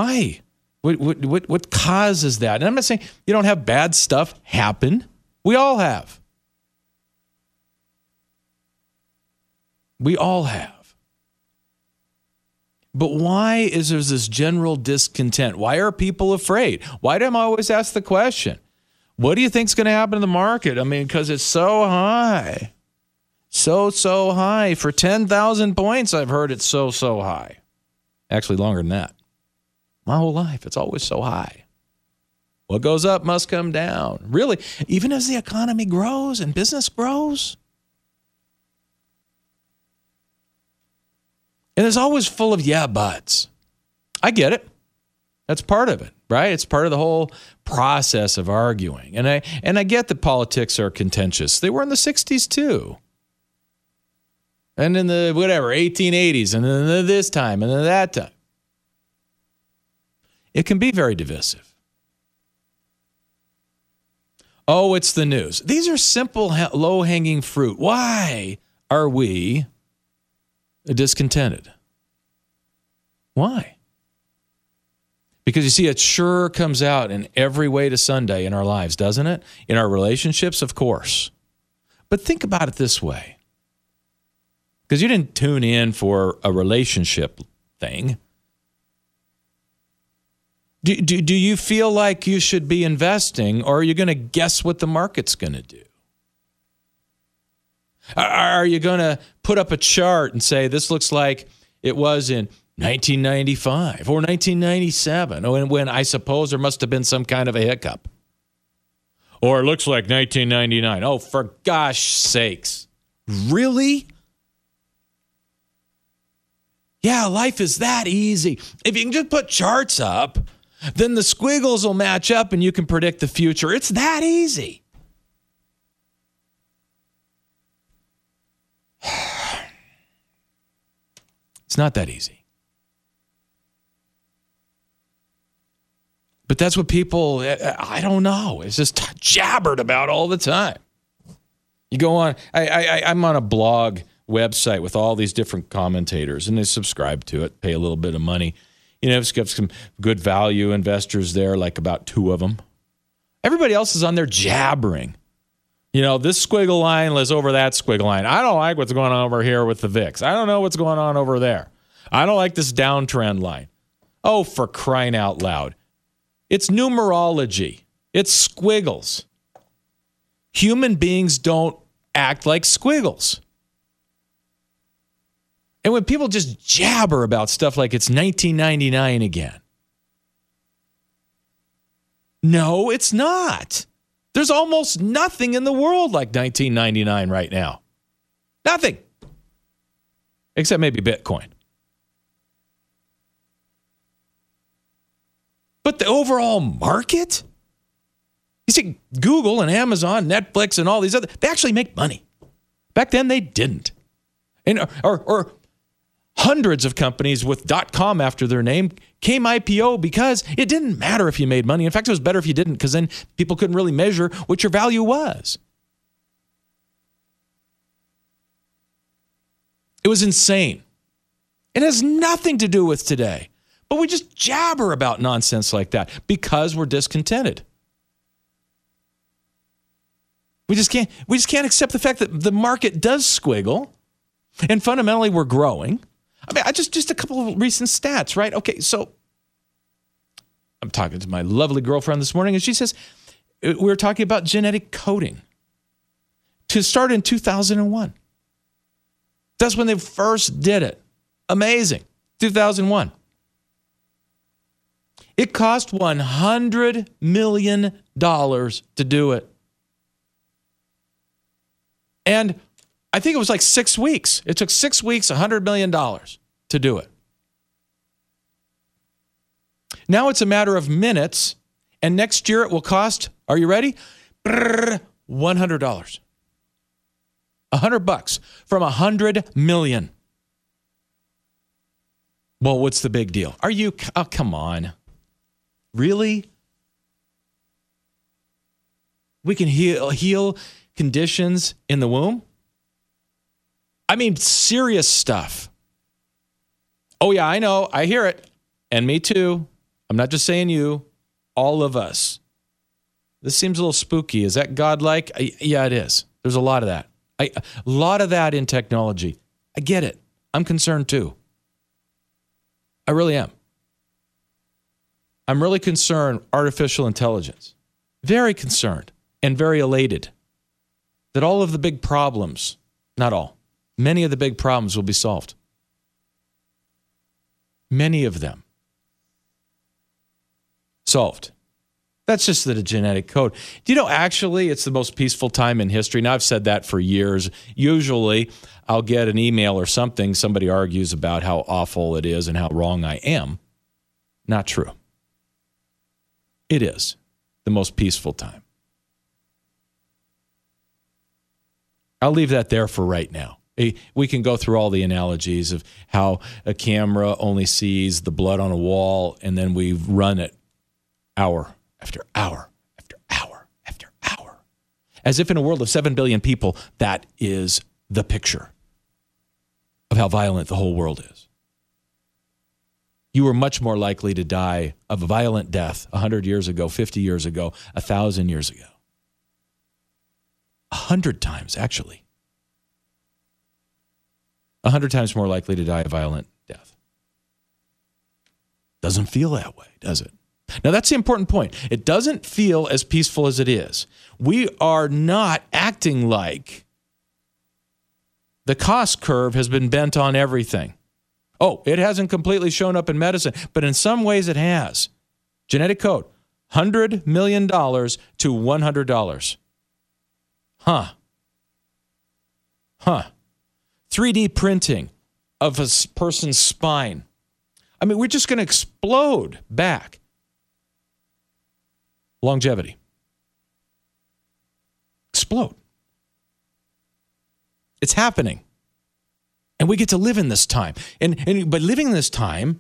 What causes that? And I'm not saying you don't have bad stuff happen. We all have. We all have. But why is there this general discontent? Why are people afraid? Why do I always ask the question? What do you think is going to happen to the market? I mean, because it's so high. So high. For 10,000 points, I've heard it's so high. Actually, longer than that. My whole life, it's always so high. What goes up must come down. Really, even as the economy grows and business grows. And it's always full of yeah, buts. I get it. That's part of it, right? It's part of the whole process of arguing. And I get that politics are contentious. They were in the 60s too. And in the 1880s, and then this time, and then that time. It can be very divisive. Oh, it's the news. These are simple, low-hanging fruit. Why are we discontented? Why? Because you see, it sure comes out in every way to Sunday in our lives, doesn't it? In our relationships, of course. But think about it this way. Because you didn't tune in for a relationship thing. Do you feel like you should be investing, or are you going to guess what the market's going to do? Are you going to put up a chart and say, this looks like it was in 1995 or 1997, when I suppose there must have been some kind of a hiccup? Or it looks like 1999. Oh, for gosh sakes. Really? Yeah, life is that easy. If you can just put charts up, then the squiggles will match up and you can predict the future. It's that easy. It's not that easy. But that's what people, I don't know, it's just jabbered about all the time. You go on, I'm on a blog website with all these different commentators, and they subscribe to it, pay a little bit of money. You know, it's got some good value investors there, like about 2 of them. Everybody else is on there jabbering. You know, this squiggle line is over that squiggle line. I don't like what's going on over here with the VIX. I don't know what's going on over there. I don't like this downtrend line. Oh, for crying out loud. It's numerology. It's squiggles. Human beings don't act like squiggles. And when people just jabber about stuff like it's 1999 again. No, it's not. There's almost nothing in the world like 1999 right now. Nothing. Except maybe Bitcoin. But the overall market? You see, Google and Amazon, Netflix, and all these other, they actually make money. Back then, they didn't. And or hundreds of companies with .com after their name came IPO because it didn't matter if you made money. In fact, it was better if you didn't, because then people couldn't really measure what your value was. It was insane. It has nothing to do with today. But we just jabber about nonsense like that because we're discontented. We just can't accept the fact that the market does squiggle, and fundamentally we're growing. I mean, just a couple of recent stats, right? Okay, so I'm talking to my lovely girlfriend this morning, and she says we were talking about genetic coding to start in 2001. That's when they first did it. Amazing. 2001. It cost $100 million to do it. And I think it was like 6 weeks. It took 6 weeks, $100 million to do it. Now it's a matter of minutes, and next year it will cost, are you ready? $100. $100 from $100 million. Well, what's the big deal? Oh, come on. Really? We can heal conditions in the womb? I mean, serious stuff. Oh, yeah, I know. I hear it. And me too. I'm not just saying you. All of us. This seems a little spooky. Is that godlike? Yeah, it is. There's a lot of that. A lot of that in technology. I get it. I'm concerned too. I really am. I'm really concerned, artificial intelligence. Very concerned and very elated that all of the big problems, not all, many of the big problems will be solved. Many of them solved. That's just the genetic code. Do you know, actually, it's the most peaceful time in history. Now, I've said that for years. Usually, I'll get an email or something. Somebody argues about how awful it is and how wrong I am. Not true. It is the most peaceful time. I'll leave that there for right now. We can go through all the analogies of how a camera only sees the blood on a wall, and then we run it hour after hour after hour after hour. As if in a world of 7 billion people, that is the picture of how violent the whole world is. You were much more likely to die of a violent death 100 years ago, 50 years ago, 1,000 years ago. 100 times, actually. 100 times more likely to die a violent death. Doesn't feel that way, does it? Now, that's the important point. It doesn't feel as peaceful as it is. We are not acting like the cost curve has been bent on everything. Oh, it hasn't completely shown up in medicine, but in some ways it has. Genetic code, $100 million to $100. Huh. 3D printing of a person's spine. I mean, we're just going to explode back. Longevity. Explode. It's happening. And we get to live in this time. And by living in this time,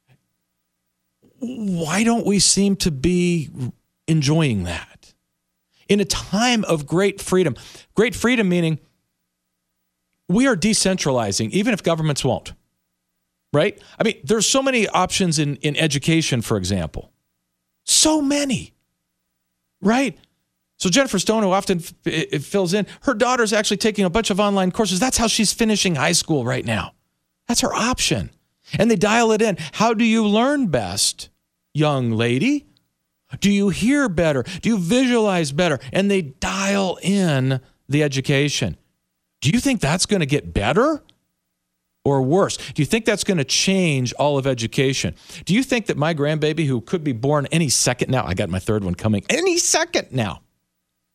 why don't we seem to be enjoying that? In a time of great freedom. Great freedom meaning we are decentralizing, even if governments won't. Right? I mean, there's so many options in education, for example. So many. Right? So Jennifer Stone, who often fills in, her daughter's actually taking a bunch of online courses. That's how she's finishing high school right now. That's her option. And they dial it in. How do you learn best, young lady? Do you hear better? Do you visualize better? And they dial in the education. Do you think that's going to get better or worse? Do you think that's going to change all of education? Do you think that my grandbaby, who could be born any second now, I got my third one coming any second now,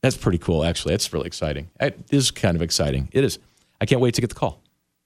That's pretty cool, actually. That's really exciting. It is kind of exciting. It is. I can't wait to get the call.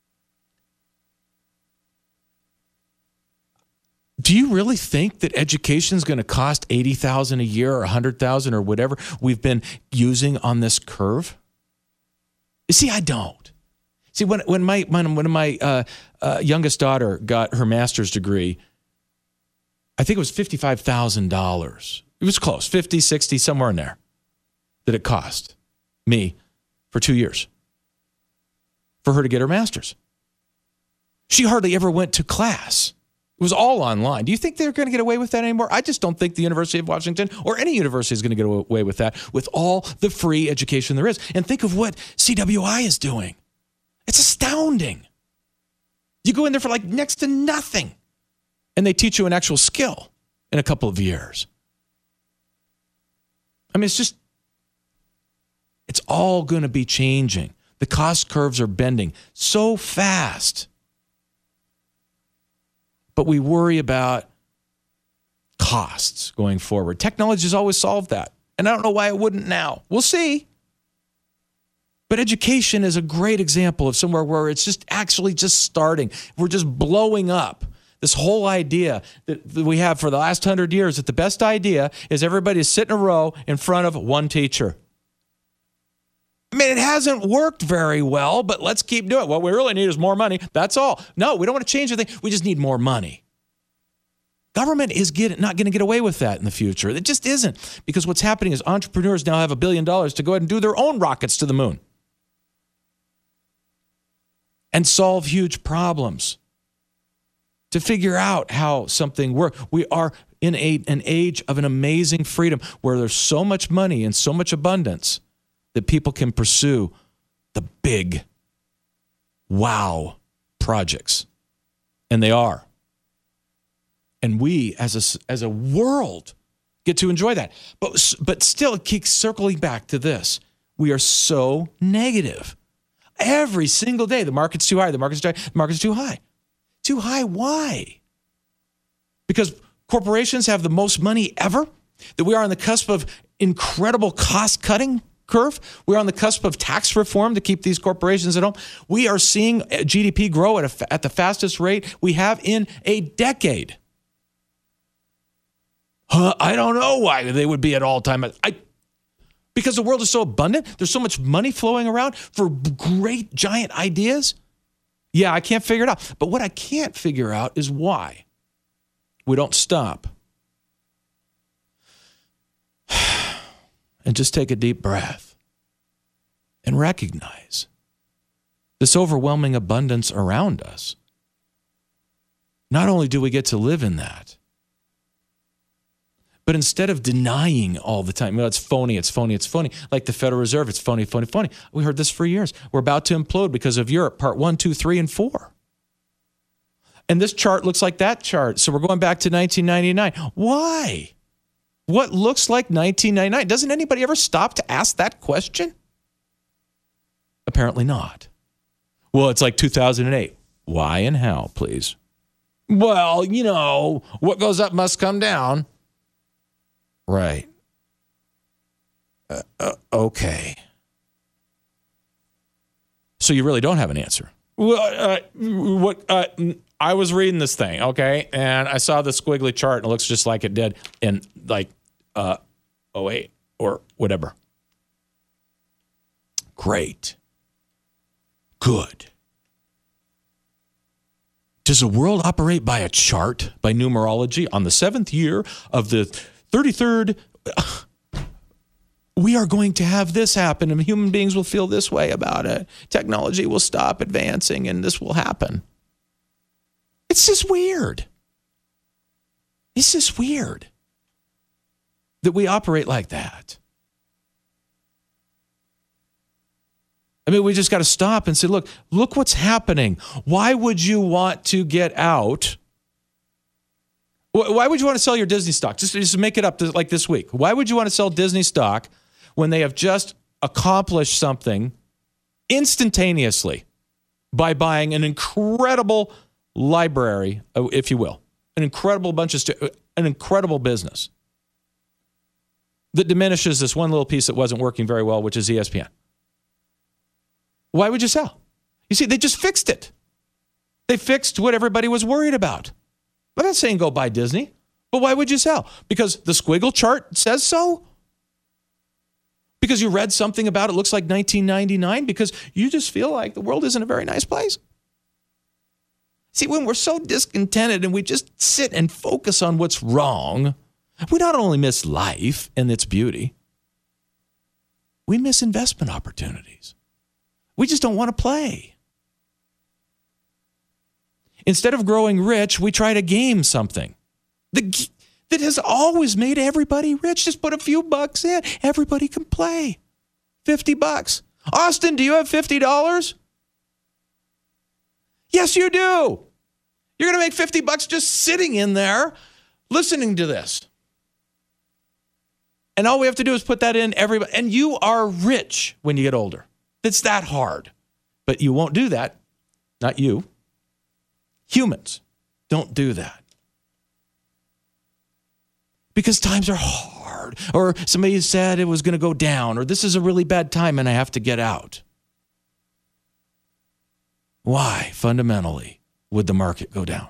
Do you really think that education is going to cost $80,000 a year or $100,000 or whatever we've been using on this curve? You see, I don't. See, when my youngest daughter got her master's degree, I think it was $55,000. It was close, 50, 60, somewhere in there, that it cost me for 2 years for her to get her master's. She hardly ever went to class. It was all online. Do you think they're going to get away with that anymore? I just don't think the University of Washington or any university is going to get away with that, with all the free education there is. And think of what CWI is doing. It's astounding. You go in there for like next to nothing, and they teach you an actual skill in a couple of years. I mean, it's all going to be changing. The cost curves are bending so fast. But we worry about costs going forward. Technology has always solved that. And I don't know why it wouldn't now. We'll see. But education is a great example of somewhere where it's just actually just starting. We're just blowing up this whole idea that we have for the last 100 years that the best idea is everybody to sit in a row in front of one teacher. I mean, it hasn't worked very well, but let's keep doing it. What we really need is more money. That's all. No, we don't want to change anything. We just need more money. Government is not going to get away with that in the future. It just isn't. Because what's happening is entrepreneurs now have $1 billion to go ahead and do their own rockets to the moon and solve huge problems, to figure out how something works. We are in an age of an amazing freedom where there's so much money and so much abundance that people can pursue the big wow projects. And they are. And we as a world get to enjoy that. But still, it keeps circling back to this. We are so negative. Every single day, the market's too high, the market's too high, the market's too high. Too high, why? Because corporations have the most money ever? That we are on the cusp of incredible cost-cutting curve? We're on the cusp of tax reform to keep these corporations at home. We are seeing GDP grow at the fastest rate we have in a decade. I don't know why they would be at all-time. Because the world is so abundant. There's so much money flowing around for great, giant ideas. Yeah, I can't figure it out. But what I can't figure out is why we don't stop and just take a deep breath and recognize this overwhelming abundance around us. Not only do we get to live in that, but instead of denying all the time, it's phony, it's phony, it's phony, like the Federal Reserve, it's phony, phony, phony. We heard this for years. We're about to implode because of Europe, part 1, 2, 3, and 4. And this chart looks like that chart. So we're going back to 1999. Why? What looks like 1999? Doesn't anybody ever stop to ask that question? Apparently not. Well, it's like 2008. Why and how, please? Well, what goes up must come down. Right. Okay. So you really don't have an answer. Well, I was reading this thing, okay, and I saw the squiggly chart, and it looks just like it did in, 08 or whatever. Great. Good. Does the world operate by a chart, by numerology? On the 7th year of the 33rd, we are going to have this happen, and human beings will feel this way about it. Technology will stop advancing, and this will happen. It's just weird. It's just weird that we operate like that. I mean, we just got to stop and say, look what's happening. Why would you want to get out? Why would you want to sell your Disney stock? Just make it up like this week. Why would you want to sell Disney stock when they have just accomplished something instantaneously by buying an incredible library, if you will, an incredible bunch of an incredible business? that diminishes this one little piece that wasn't working very well, which is ESPN. Why would you sell? You see, they just fixed it. They fixed what everybody was worried about. I'm not saying go buy Disney, but why would you sell? Because the squiggle chart says so? Because you read something about it looks like 1999? Because you just feel like the world isn't a very nice place? See, when we're so discontented and we just sit and focus on what's wrong, we not only miss life and its beauty, we miss investment opportunities. We just don't want to play. Instead of growing rich, we try to game something that has always made everybody rich. Just put a few bucks in. Everybody can play. $50. Austin, do you have $50? Yes, you do. You're going to make $50 just sitting in there listening to this. And all we have to do is put that in everybody. And you are rich when you get older. It's that hard. But you won't do that. Not you. Humans don't do that. Because times are hard. Or somebody said it was going to go down. Or this is a really bad time and I have to get out. Why, fundamentally, would the market go down?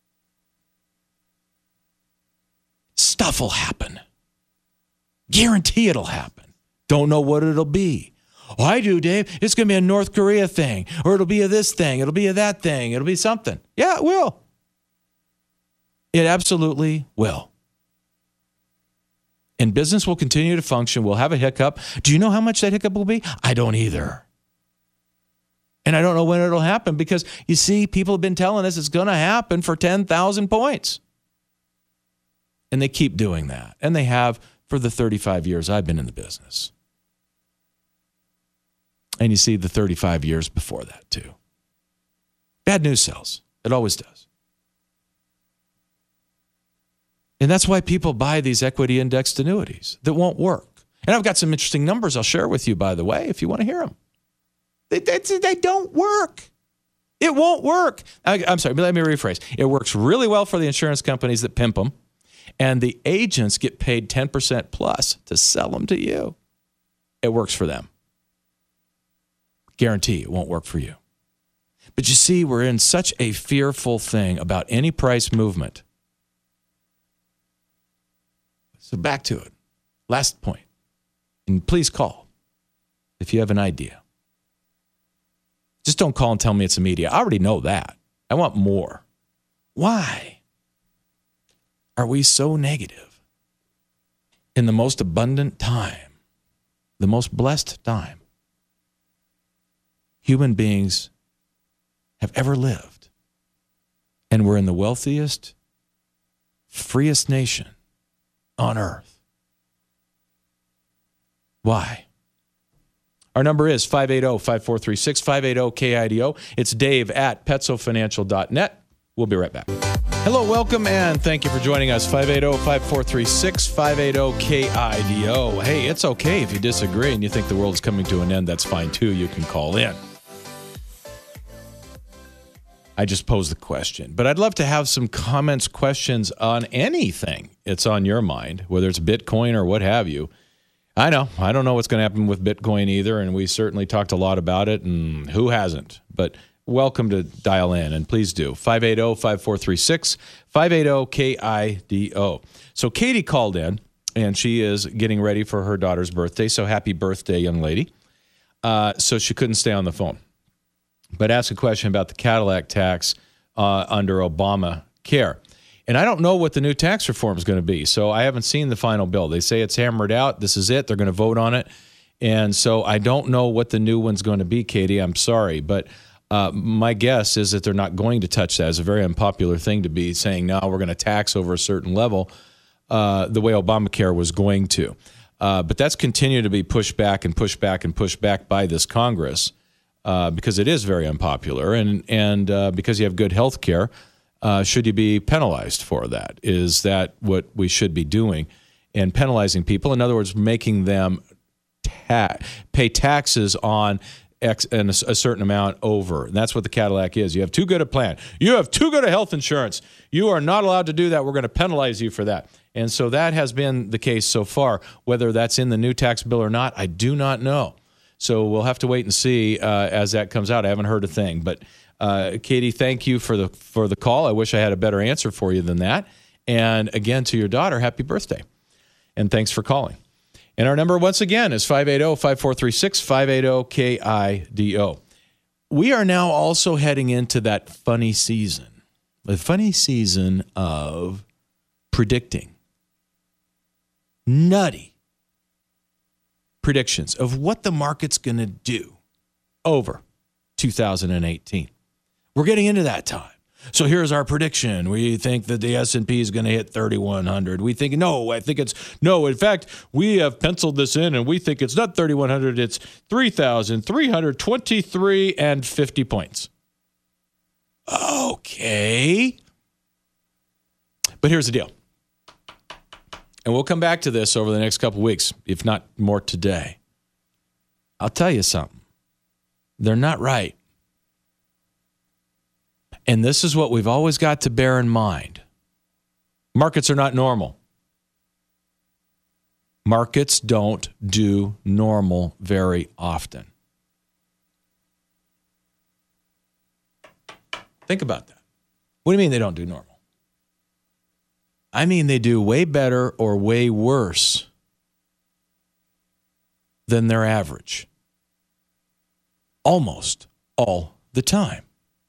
Stuff will happen. Guarantee it'll happen. Don't know what it'll be. Oh, I do, Dave. It's going to be a North Korea thing, or it'll be a this thing, it'll be a that thing, it'll be something. Yeah, it will. It absolutely will. And business will continue to function. We'll have a hiccup. Do you know how much that hiccup will be? I don't either. And I don't know when it'll happen because, you see, people have been telling us it's going to happen for 10,000 points. And they keep doing that. And they have for the 35 years I've been in the business. And you see the 35 years before that, too. Bad news sells. It always does. And that's why people buy these equity indexed annuities that won't work. And I've got some interesting numbers I'll share with you, by the way, if you want to hear them. They don't work. It won't work. I'm sorry, but let me rephrase. It works really well for the insurance companies that pimp them, and the agents get paid 10% plus to sell them to you. It works for them. Guarantee it won't work for you. But you see, we're in such a fearful thing about any price movement. So back to it. Last point. And please call if you have an idea. Just don't call and tell me it's the media. I already know that. I want more. Why are we so negative in the most abundant time, the most blessed time human beings have ever lived? And we're in the wealthiest, freest nation on earth. Why? Our number is 580-5436, 580-KIDO. It's Dave at PetsoFinancial.net. We'll be right back. Hello, welcome, and thank you for joining us. 580-5436, 580-KIDO. Hey, it's okay if you disagree and you think the world is coming to an end. That's fine, too. You can call in. I just posed the question. But I'd love to have some comments, questions on anything that's on your mind, whether it's Bitcoin or what have you. I know. I don't know what's going to happen with Bitcoin either, and we certainly talked a lot about it, and who hasn't? But welcome to dial in, and please do. 580-5436, 580-KIDO. So Katie called in, and she is getting ready for her daughter's birthday, so happy birthday, young lady. So she couldn't stay on the phone. But ask a question about the Cadillac tax under Obamacare. And I don't know what the new tax reform is going to be, so I haven't seen the final bill. They say it's hammered out. This is it. They're going to vote on it. And so I don't know what the new one's going to be, Katie. I'm sorry. But my guess is that they're not going to touch that. It's a very unpopular thing to be saying, no, we're going to tax over a certain level the way Obamacare was going to. But that's continued to be pushed back and pushed back and pushed back by this Congress because it is very unpopular. And because you have good health care, should you be penalized for that? Is that what we should be doing? And penalizing people, in other words, making them pay taxes on X and a certain amount over. And that's what the Cadillac is. You have too good a plan. You have too good a health insurance. You are not allowed to do that. We're going to penalize you for that. And so that has been the case so far. Whether that's in the new tax bill or not, I do not know. So we'll have to wait and see as that comes out. I haven't heard a thing. But Katie, thank you for the call. I wish I had a better answer for you than that. And again, to your daughter, happy birthday. And thanks for calling. And our number, once again, is 580-5436, 580-KIDO. We are now also heading into that funny season, the funny season of predicting nutty predictions of what the market's going to do over 2018. We're getting into that time. So here's our prediction. We think that the S&P is going to hit 3,100. We think, no, in fact, we have penciled this in and we think it's not 3,100, it's 3,323 and 50 points. Okay. But here's the deal. And we'll come back to this over the next couple of weeks, if not more today. I'll tell you something. They're not right. And this is what we've always got to bear in mind. Markets are not normal. Markets don't do normal very often. Think about that. What do you mean they don't do normal? I mean they do way better or way worse than their average. Almost all the time.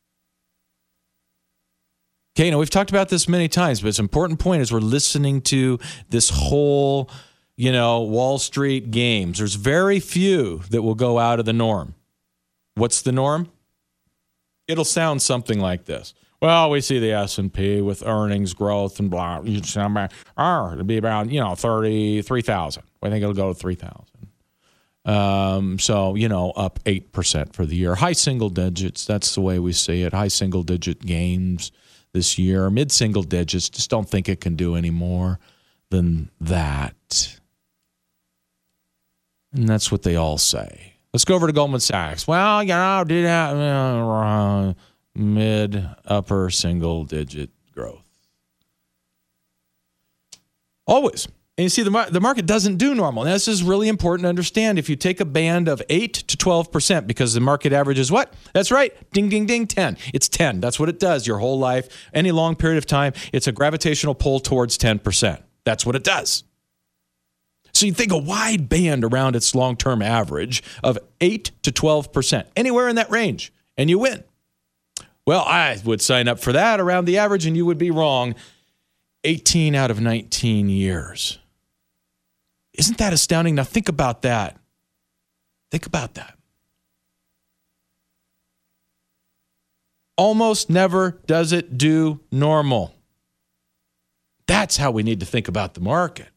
Okay, now we've talked about this many times, but it's an important point as we're listening to this whole, Wall Street games. There's very few that will go out of the norm. What's the norm? It'll sound something like this. Well, we see the S&P with earnings growth and blah. It'll be around, 33,000. I think it'll go to 3,000. So, up 8% for the year. High single digits, that's the way we see it. High single digit gains this year. Mid-single digits, just don't think it can do any more than that. And that's what they all say. Let's go over to Goldman Sachs. Well, did have mid-upper single-digit growth. Always. And you see, the market doesn't do normal. Now, this is really important to understand. If you take a band of 8 to 12%, because the market average is what? That's right. Ding, ding, ding, 10. It's 10. That's what it does your whole life. Any long period of time, it's a gravitational pull towards 10%. That's what it does. So you think a wide band around its long-term average of 8 to 12%, anywhere in that range, and you win. Well, I would sign up for that around the average, and you would be wrong 18 out of 19 years. Isn't that astounding? Now think about that. Think about that. Almost never does it do normal. That's how we need to think about the market.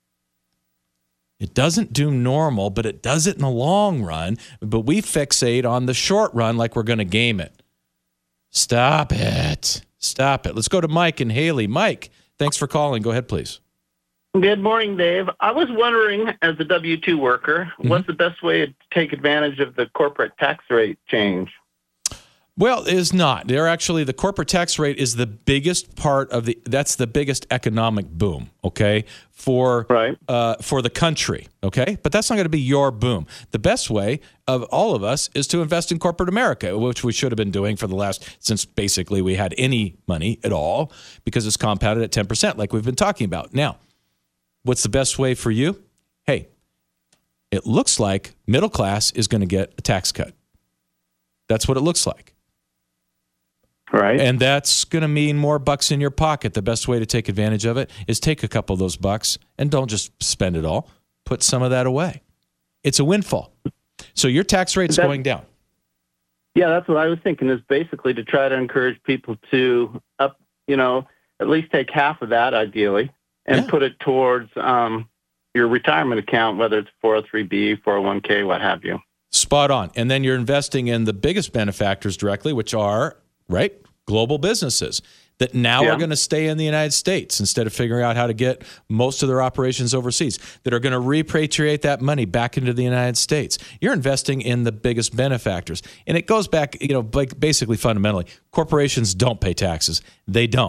It doesn't do normal, but it does it in the long run. But we fixate on the short run like we're going to game it. Stop it. Stop it. Let's go to Mike and Haley. Mike, thanks for calling. Go ahead, please. Good morning, Dave. I was wondering, as a W-2 worker, what's the best way to take advantage of the corporate tax rate change? Well, it is not. The corporate tax rate is the biggest part of that's the biggest economic boom, okay, for the country, okay? But that's not going to be your boom. The best way of all of us is to invest in corporate America, which we should have been doing since basically we had any money at all, because it's compounded at 10%, like we've been talking about. Now, what's the best way for you? Hey, it looks like middle class is going to get a tax cut. That's what it looks like. Right. And that's going to mean more bucks in your pocket. The best way to take advantage of it is take a couple of those bucks and don't just spend it all. Put some of that away. It's a windfall. So your tax rate's going down. Yeah, that's what I was thinking, is basically to try to encourage people to at least take half of that ideally and put it towards your retirement account, whether it's 403B, 401K, what have you. Spot on. And then you're investing in the biggest benefactors directly, which are global businesses that now are going to stay in the United States instead of figuring out how to get most of their operations overseas, that are going to repatriate that money back into the United States. You're investing in the biggest benefactors. And it goes back, basically fundamentally, corporations don't pay taxes. They don't.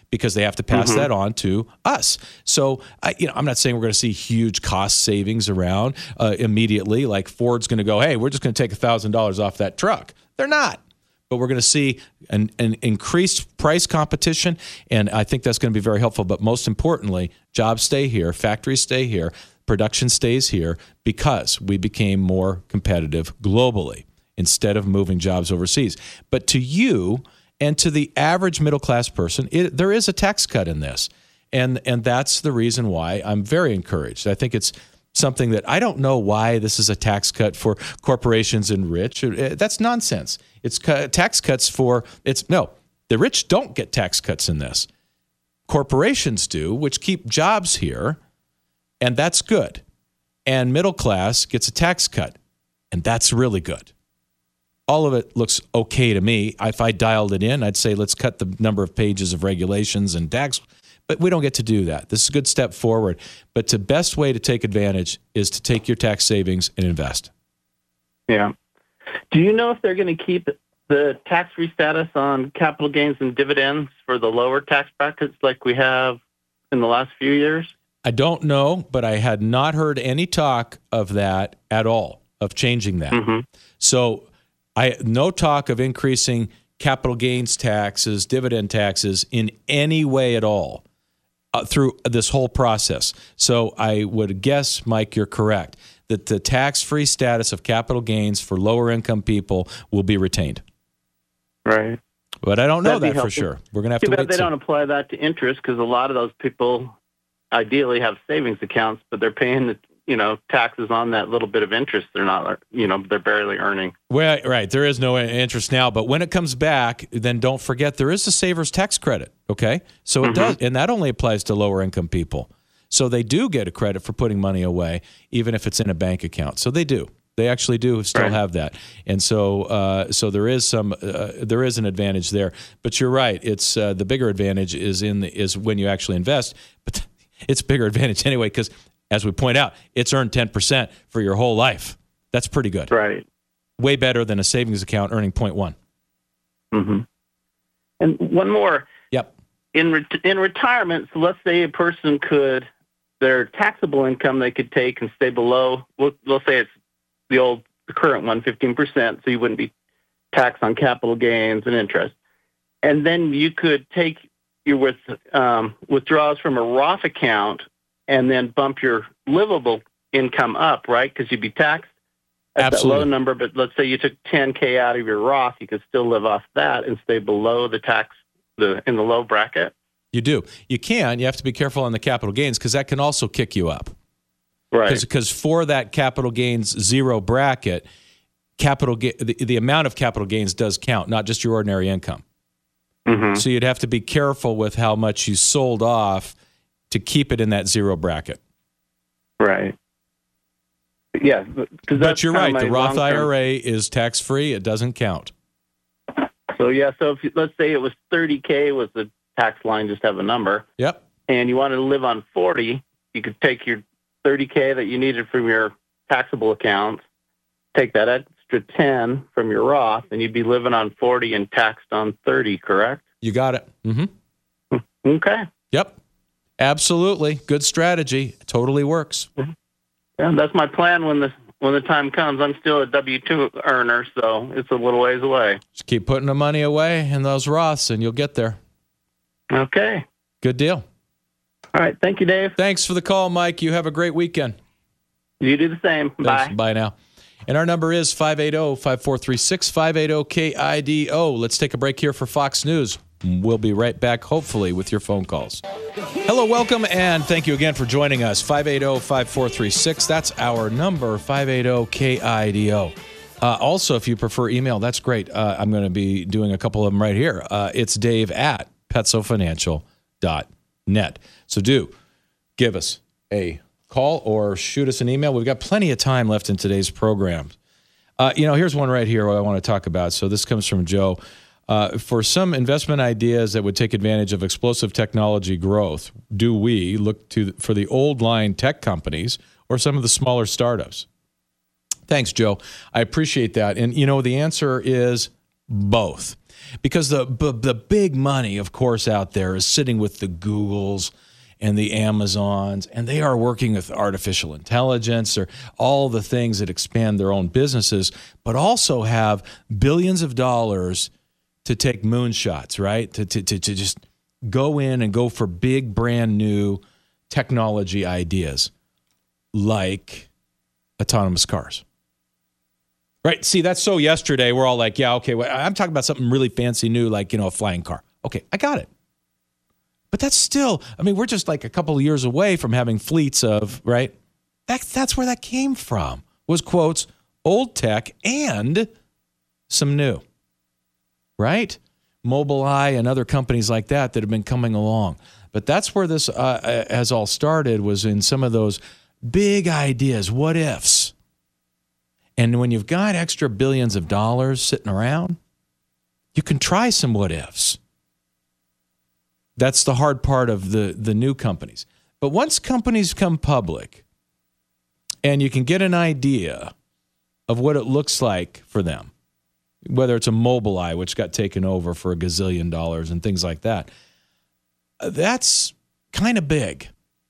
because they have to pass that on to us. So, I'm not saying we're going to see huge cost savings around immediately, like Ford's going to go, hey, we're just going to take $1,000 off that truck. They're not. But we're going to see an increased price competition, and I think that's going to be very helpful. But most importantly, jobs stay here, factories stay here, production stays here because we became more competitive globally instead of moving jobs overseas. But to you and to the average middle-class person, there is a tax cut in this, and that's the reason why I'm very encouraged. I think it's something that I don't know why this is a tax cut for corporations and rich. That's nonsense. It's tax cuts the rich don't get tax cuts in this. Corporations do, which keep jobs here, and that's good. And middle class gets a tax cut, and that's really good. All of it looks okay to me. If I dialed it in, I'd say let's cut the number of pages of regulations and tax. But we don't get to do that. This is a good step forward. But the best way to take advantage is to take your tax savings and invest. Yeah. Do you know if they're going to keep the tax-free status on capital gains and dividends for the lower tax brackets like we have in the last few years? I don't know, but I had not heard any talk of that at all, of changing that. So no talk of increasing capital gains taxes, dividend taxes in any way at all. Through this whole process. So I would guess, Mike, you're correct, that the tax-free status of capital gains for lower-income people will be retained. Right. But I don't know that for sure. We're going to have to wait. They don't apply that to interest because a lot of those people ideally have savings accounts, but they're paying the taxes on that little bit of interest. They're not, they're barely earning. Well, right. There is no interest now, but when it comes back, then don't forget there is a saver's tax credit. Okay. So it does. And that only applies to lower income people. So they do get a credit for putting money away, even if it's in a bank account. So they do. They actually do still have that. And so there is there is an advantage there, but you're right. It's the bigger advantage is when you actually invest, but it's a bigger advantage anyway, because as we point out, it's earned 10% for your whole life. That's pretty good. Right. Way better than a savings account earning 0.1. And one more. Yep. In retirement, so let's say a person their taxable income they could take and stay below, we'll say it's the current one, 15%, so you wouldn't be taxed on capital gains and interest. And then you could take your withdrawals from a Roth account and then bump your livable income up, right? Because you'd be taxed at that low number. But let's say you took $10K out of your Roth, you could still live off that and stay below the tax in the low bracket. You do. You can. You have to be careful on the capital gains because that can also kick you up. Right. Because for that capital gains zero bracket, the amount of capital gains does count, not just your ordinary income. So you'd have to be careful with how much you sold off to keep it in that zero bracket. Right. Yeah. But you're right. The Roth IRA is tax-free. It doesn't count. So, so let's say it was 30K was the tax line, just have a number. Yep. And you wanted to live on 40, you could take your 30K that you needed from your taxable accounts, take that extra 10 from your Roth, and you'd be living on 40 and taxed on 30, correct? You got it. Okay. Yep. Absolutely. Good strategy. It totally works. Yeah, that's my plan when the time comes. I'm still a W-2 earner, so it's a little ways away. Just keep putting the money away in those Roths, and you'll get there. Okay. Good deal. All right. Thank you, Dave. Thanks for the call, Mike. You have a great weekend. You do the same. Thanks. Bye. Bye now. And our number is 580-5436, 580-KIDO. Let's take a break here for Fox News. We'll be right back, hopefully, with your phone calls. Hello, welcome, and thank you again for joining us. 580-5436. That's our number, 580-KIDO. Also, if you prefer email, that's great. I'm going to be doing a couple of them right here. It's dave@petsofinancial.net. So do give us a call or shoot us an email. We've got plenty of time left in today's program. Here's one right here I want to talk about. So this comes from Joe. For some investment ideas that would take advantage of explosive technology growth, do we look for the old line tech companies or some of the smaller startups? Thanks, Joe. I appreciate that. And, the answer is both. Because the big money, of course, out there is sitting with the Googles and the Amazons, and they are working with artificial intelligence or all the things that expand their own businesses, but also have billions of dollars to take moonshots, right? To just go in and go for big, brand new technology ideas like autonomous cars. Right? See, that's so yesterday. We're all like, yeah, okay, well, I'm talking about something really fancy new, like, a flying car. Okay, I got it. But that's still, we're just like a couple of years away from having fleets of, right? That's where that came from, was quotes, old tech and some new, right? Mobileye and other companies like that have been coming along. But that's where this has all started, was in some of those big ideas, what ifs. And when you've got extra billions of dollars sitting around, you can try some what ifs. That's the hard part of the new companies. But once companies come public and you can get an idea of what it looks like for them, whether it's a Mobileye, which got taken over for $1 gazillion and things like that, that's kind of big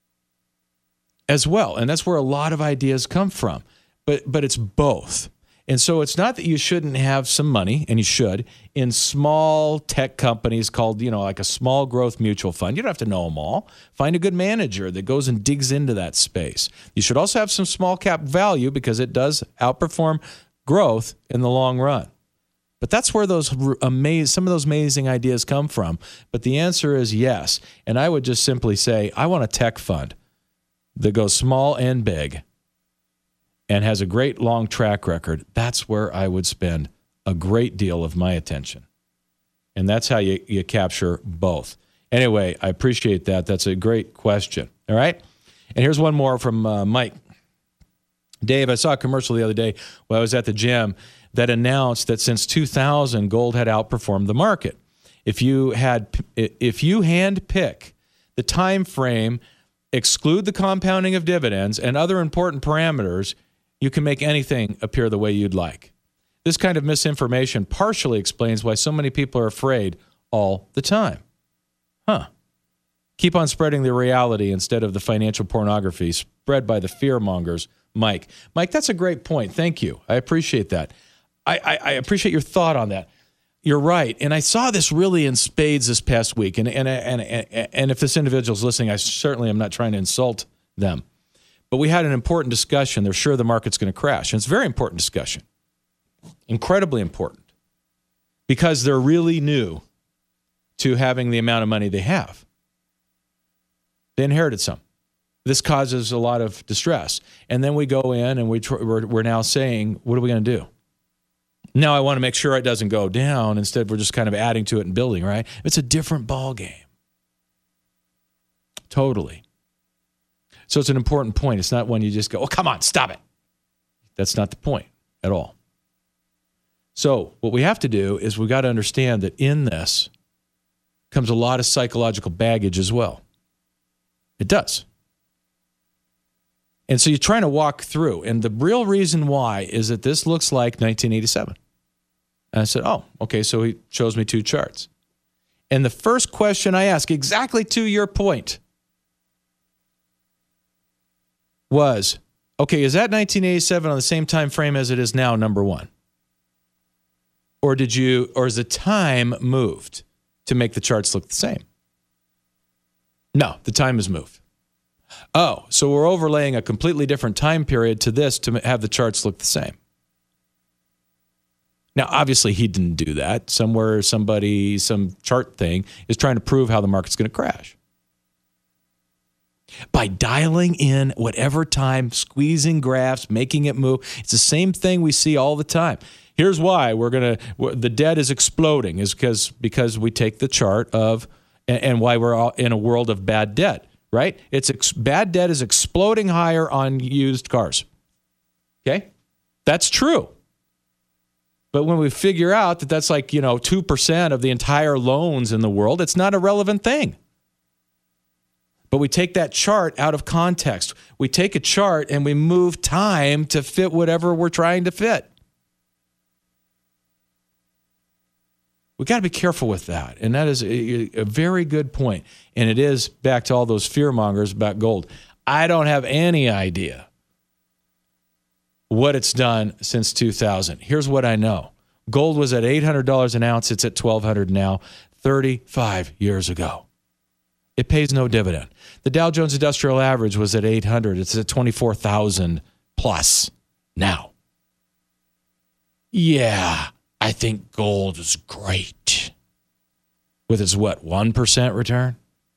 as well. And that's where a lot of ideas come from. But it's both. And so it's not that you shouldn't have some money, and you should, in small tech companies called, like a small growth mutual fund. You don't have to know them all. Find a good manager that goes and digs into that space. You should also have some small cap value because it does outperform growth in the long run. But that's where some of those amazing ideas come from. But the answer is yes. And I would just simply say, I want a tech fund that goes small and big and has a great long track record. That's where I would spend a great deal of my attention. And that's how you capture both. Anyway, I appreciate that. That's a great question. All right? And here's one more from Mike. Dave, I saw a commercial the other day while I was at the gym that announced that since 2000, gold had outperformed the market. If you hand pick the time frame, exclude the compounding of dividends and other important parameters, you can make anything appear the way you'd like. This kind of misinformation partially explains why so many people are afraid all the time. Keep on spreading the reality instead of the financial pornography spread by the fearmongers. Mike, that's a great point. Thank you. I appreciate that. I appreciate your thought on that. You're right. And I saw this really in spades this past week. And if this individual's listening, I certainly am not trying to insult them. But we had an important discussion. They're sure the market's going to crash. And it's a very important discussion. Incredibly important. Because they're really new to having the amount of money they have. They inherited some. This causes a lot of distress. And then we go in and we're now saying, what are we going to do? Now I want to make sure it doesn't go down. Instead, we're just kind of adding to it and building, right? It's a different ball game. Totally. So it's an important point. It's not one you just go, oh, come on, stop it. That's not the point at all. So what we have to do is we've got to understand that in this comes a lot of psychological baggage as well. It does. And so you're trying to walk through. And the real reason why is that this looks like 1987. And I said, oh, okay, so he shows me two charts. And the first question I ask, exactly to your point, was, okay, is that 1987 on the same time frame as it is now, number one? Or is the time moved to make the charts look the same? No, the time has moved. Oh, so we're overlaying a completely different time period to this to have the charts look the same. Now, obviously, he didn't do that. Somewhere, somebody, some chart thing is trying to prove how the market's going to crash. By dialing in whatever time, squeezing graphs, making it move. It's the same thing we see all the time. Here's why the debt is exploding is because we take the chart of, and why we're all in a world of bad debt, right? Bad debt is exploding higher on used cars. Okay? That's true. But when we figure out that that's like, 2% of the entire loans in the world, it's not a relevant thing. But we take that chart out of context. We take a chart and we move time to fit whatever we're trying to fit. We got to be careful with that. And that is a very good point. And it is back to all those fear mongers about gold. I don't have any idea what it's done since 2000. Here's what I know. Gold was at $800 an ounce. It's at $1,200 now, 35 years ago. It pays no dividend. The Dow Jones Industrial Average was at 800. It's at 24,000 plus now. Yeah, I think gold is great. With its, 1% return?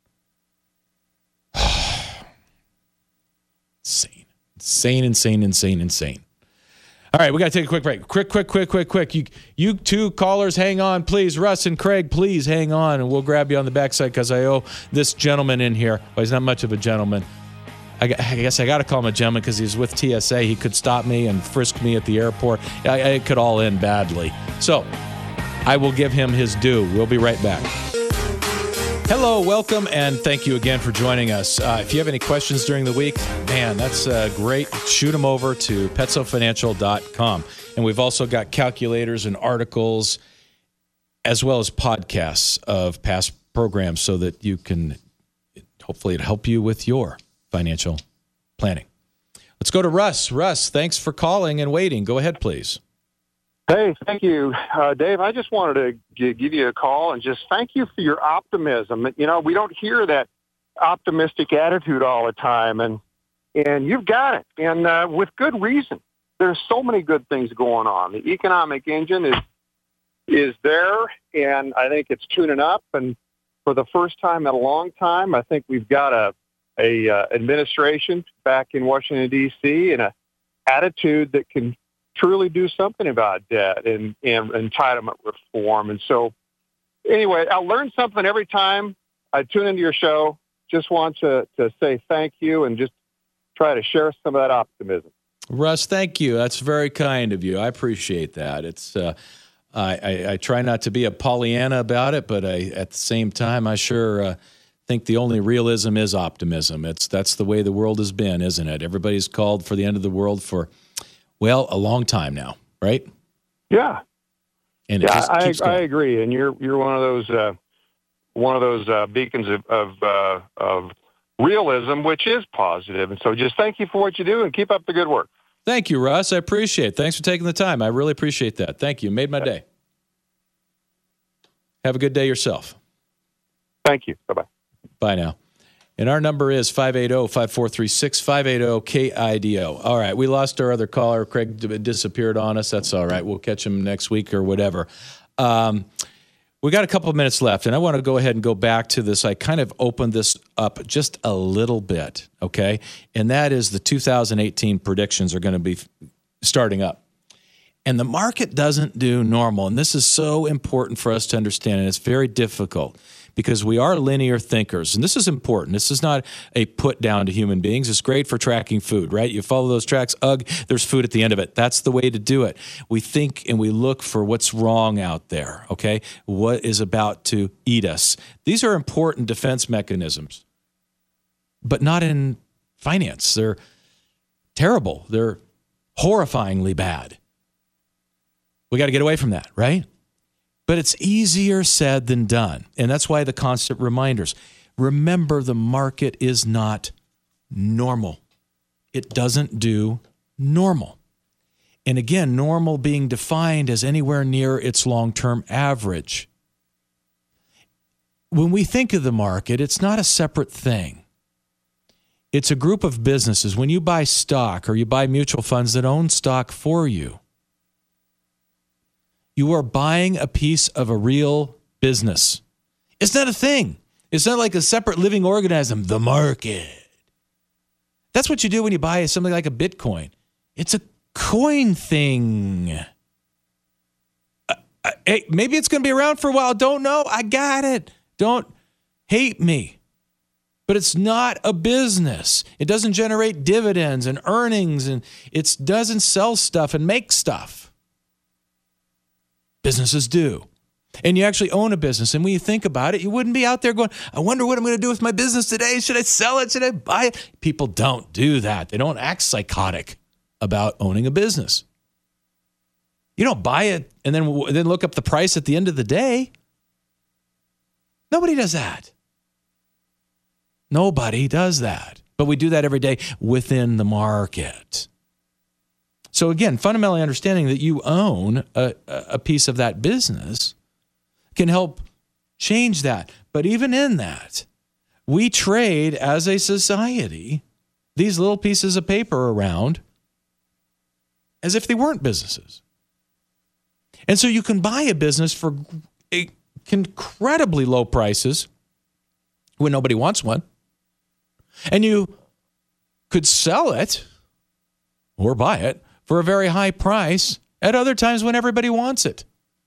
Insane. All right, we got to take a quick break. Quick. You two callers, hang on, please. Russ and Craig, please hang on, and we'll grab you on the backside because I owe this gentleman in here. Well, he's not much of a gentleman. I guess I got to call him a gentleman because he's with TSA. He could stop me and frisk me at the airport. It could all end badly. So I will give him his due. We'll be right back. Hello, welcome, and thank you again for joining us. If you have any questions during the week, man, that's great. Shoot them over to PetsoFinancial.com. And we've also got calculators and articles as well as podcasts of past programs so that you can, hopefully, it'll help you with your financial planning. Let's go to Russ. Russ, thanks for calling and waiting. Go ahead, please. Hey, thank you, Dave. I just wanted to give you a call and just thank you for your optimism. You know, we don't hear that optimistic attitude all the time, and you've got it, and with good reason. There's so many good things going on. The economic engine is there, and I think it's tuning up. And for the first time in a long time, I think we've got a administration back in Washington, D.C., and a attitude that can truly do something about debt and entitlement reform. And so anyway, I learn something every time I tune into your show. Just want to say thank you and just try to share some of that optimism. Russ, thank you. That's very kind of you. I appreciate that. It's I try not to be a Pollyanna about it, but at the same time, I sure think the only realism is optimism. That's the way the world has been, isn't it? Everybody's called for the end of the world for, well, a long time now, right? Yeah. And I agree. And you're one of those beacons of realism, which is positive. And so just thank you for what you do and keep up the good work. Thank you, Russ. I appreciate it. Thanks for taking the time. I really appreciate that. Thank you. Made my day. Have a good day yourself. Thank you. Bye-bye. Bye now. And our number is 580-5436, 580-KIDO. All right, we lost our other caller. Craig disappeared on us. That's all right. We'll catch him next week or whatever. We got a couple of minutes left, and I want to go ahead and go back to this. I kind of opened this up just a little bit, okay? And that is the 2018 predictions are going to be starting up. And the market doesn't do normal, and this is so important for us to understand, and it's very difficult because we are linear thinkers, and this is important. This is not a put down to human beings. It's great for tracking food, right? You follow those tracks, there's food at the end of it. That's the way to do it. We think and we look for what's wrong out there, okay? What is about to eat us. These are important defense mechanisms, but not in finance. They're terrible. They're horrifyingly bad. We got to get away from that, right? But it's easier said than done. And that's why the constant reminders. Remember, the market is not normal. It doesn't do normal. And again, normal being defined as anywhere near its long-term average. When we think of the market, it's not a separate thing. It's a group of businesses. When you buy stock or you buy mutual funds that own stock for you, you are buying a piece of a real business. It's not a thing. It's not like a separate living organism, the market. That's what you do when you buy something like a Bitcoin. It's a coin thing. Hey, maybe it's going to be around for a while. Don't know. I got it. Don't hate me. But it's not a business. It doesn't generate dividends and earnings, and it doesn't sell stuff and make stuff. Businesses do. And you actually own a business. And when you think about it, you wouldn't be out there going, I wonder what I'm going to do with my business today. Should I sell it? Should I buy it? People don't do that. They don't act psychotic about owning a business. You don't buy it and then look up the price at the end of the day. Nobody does that. Nobody does that. But we do that every day within the market. So again, fundamentally understanding that you own a piece of that business can help change that. But even in that, we trade as a society these little pieces of paper around as if they weren't businesses. And so you can buy a business for incredibly low prices when nobody wants one. And you could sell it or buy it for a very high price at other times when everybody wants it.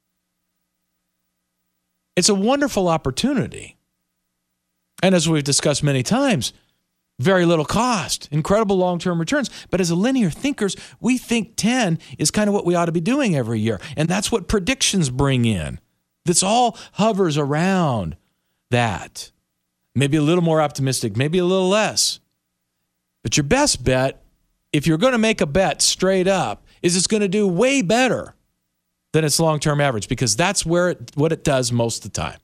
It's a wonderful opportunity. And as we've discussed many times, very little cost, incredible long-term returns. But as a linear thinkers, we think 10 is kind of what we ought to be doing every year. And that's what predictions bring in. This all hovers around that. Maybe a little more optimistic, maybe a little less. But your best bet, if you're going to make a bet straight up, is it's going to do way better than its long-term average, because that's what it does most of the time.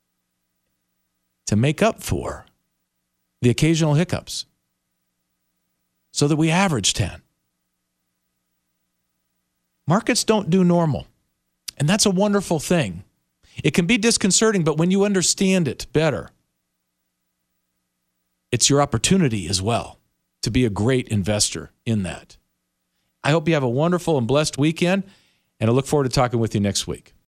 To make up for the occasional hiccups so that we average 10. Markets don't do normal, and that's a wonderful thing. It can be disconcerting, but when you understand it better, it's your opportunity as well to be a great investor in that. I hope you have a wonderful and blessed weekend, and I look forward to talking with you next week.